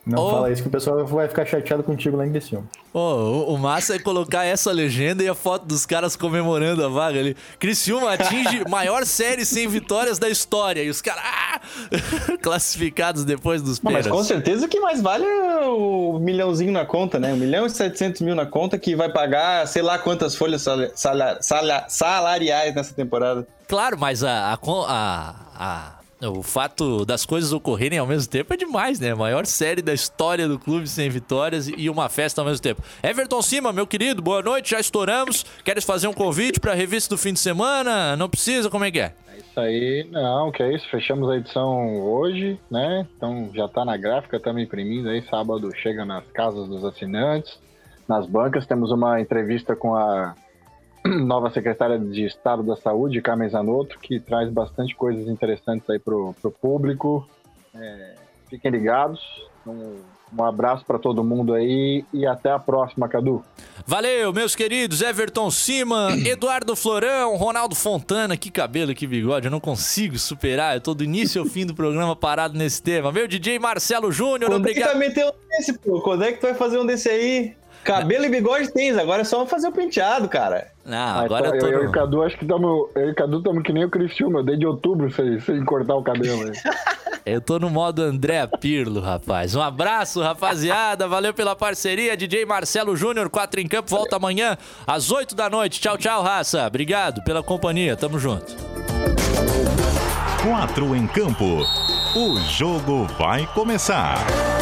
Speaker 5: Não
Speaker 2: oh.
Speaker 5: fala isso que o pessoal vai ficar chateado contigo lá em Criciúma.
Speaker 2: Oh, o massa é colocar essa legenda e a foto dos caras comemorando a vaga ali. Criciúma atinge maior série sem vitórias da história. E os caras ah! classificados depois dos pênaltis.
Speaker 4: Mas com certeza o que mais vale é o milhãozinho na conta, né? Um milhão e setecentos mil na conta que vai pagar sei lá quantas folhas sal- sal- sal- salariais nessa temporada.
Speaker 2: Claro, mas a... a, a, a... O fato das coisas ocorrerem ao mesmo tempo é demais, né? A maior série da história do clube sem vitórias e uma festa ao mesmo tempo. Everton Cima, meu querido, boa noite, já estouramos. Queres fazer um convite para a revista do fim de semana? Não precisa, como é que é?
Speaker 3: É isso aí, não, que é isso. Fechamos a edição hoje, né? Então já tá na gráfica, estamos imprimindo aí. Sábado chega nas casas dos assinantes, nas bancas. Temos uma entrevista com a nova secretária de Estado da Saúde, Carmen Zanotto, que traz bastante coisas interessantes aí pro, pro público. É, fiquem ligados. Um, um abraço para todo mundo aí e até a próxima, Cadu.
Speaker 2: Valeu, meus queridos. Everton Cima, Eduardo Florão, Ronaldo Fontana. Que cabelo, que bigode. Eu não consigo superar. Eu tô do início ao fim do programa parado nesse tema. Meu D J Marcelo Júnior,
Speaker 4: Quando
Speaker 2: obrigado.
Speaker 4: é que tá metendo um desse, pô? Quando é que tu vai fazer um desse aí? Cabelo e bigode tens, agora é só fazer o penteado, cara.
Speaker 2: Não, agora eu tô...
Speaker 3: Eu, eu
Speaker 2: no...
Speaker 3: e o Cadu, acho que estamos... Eu e o Cadu estamos que nem o Criciúma, desde outubro sem, sem cortar o cabelo. Aí.
Speaker 2: Eu tô no modo André Pirlo, rapaz. Um abraço, rapaziada. Valeu pela parceria. D J Marcelo Júnior, quatro em Campo, volta amanhã às oito da noite. Tchau, tchau, raça. Obrigado pela companhia. Tamo junto.
Speaker 1: Quatro em Campo. O jogo vai começar.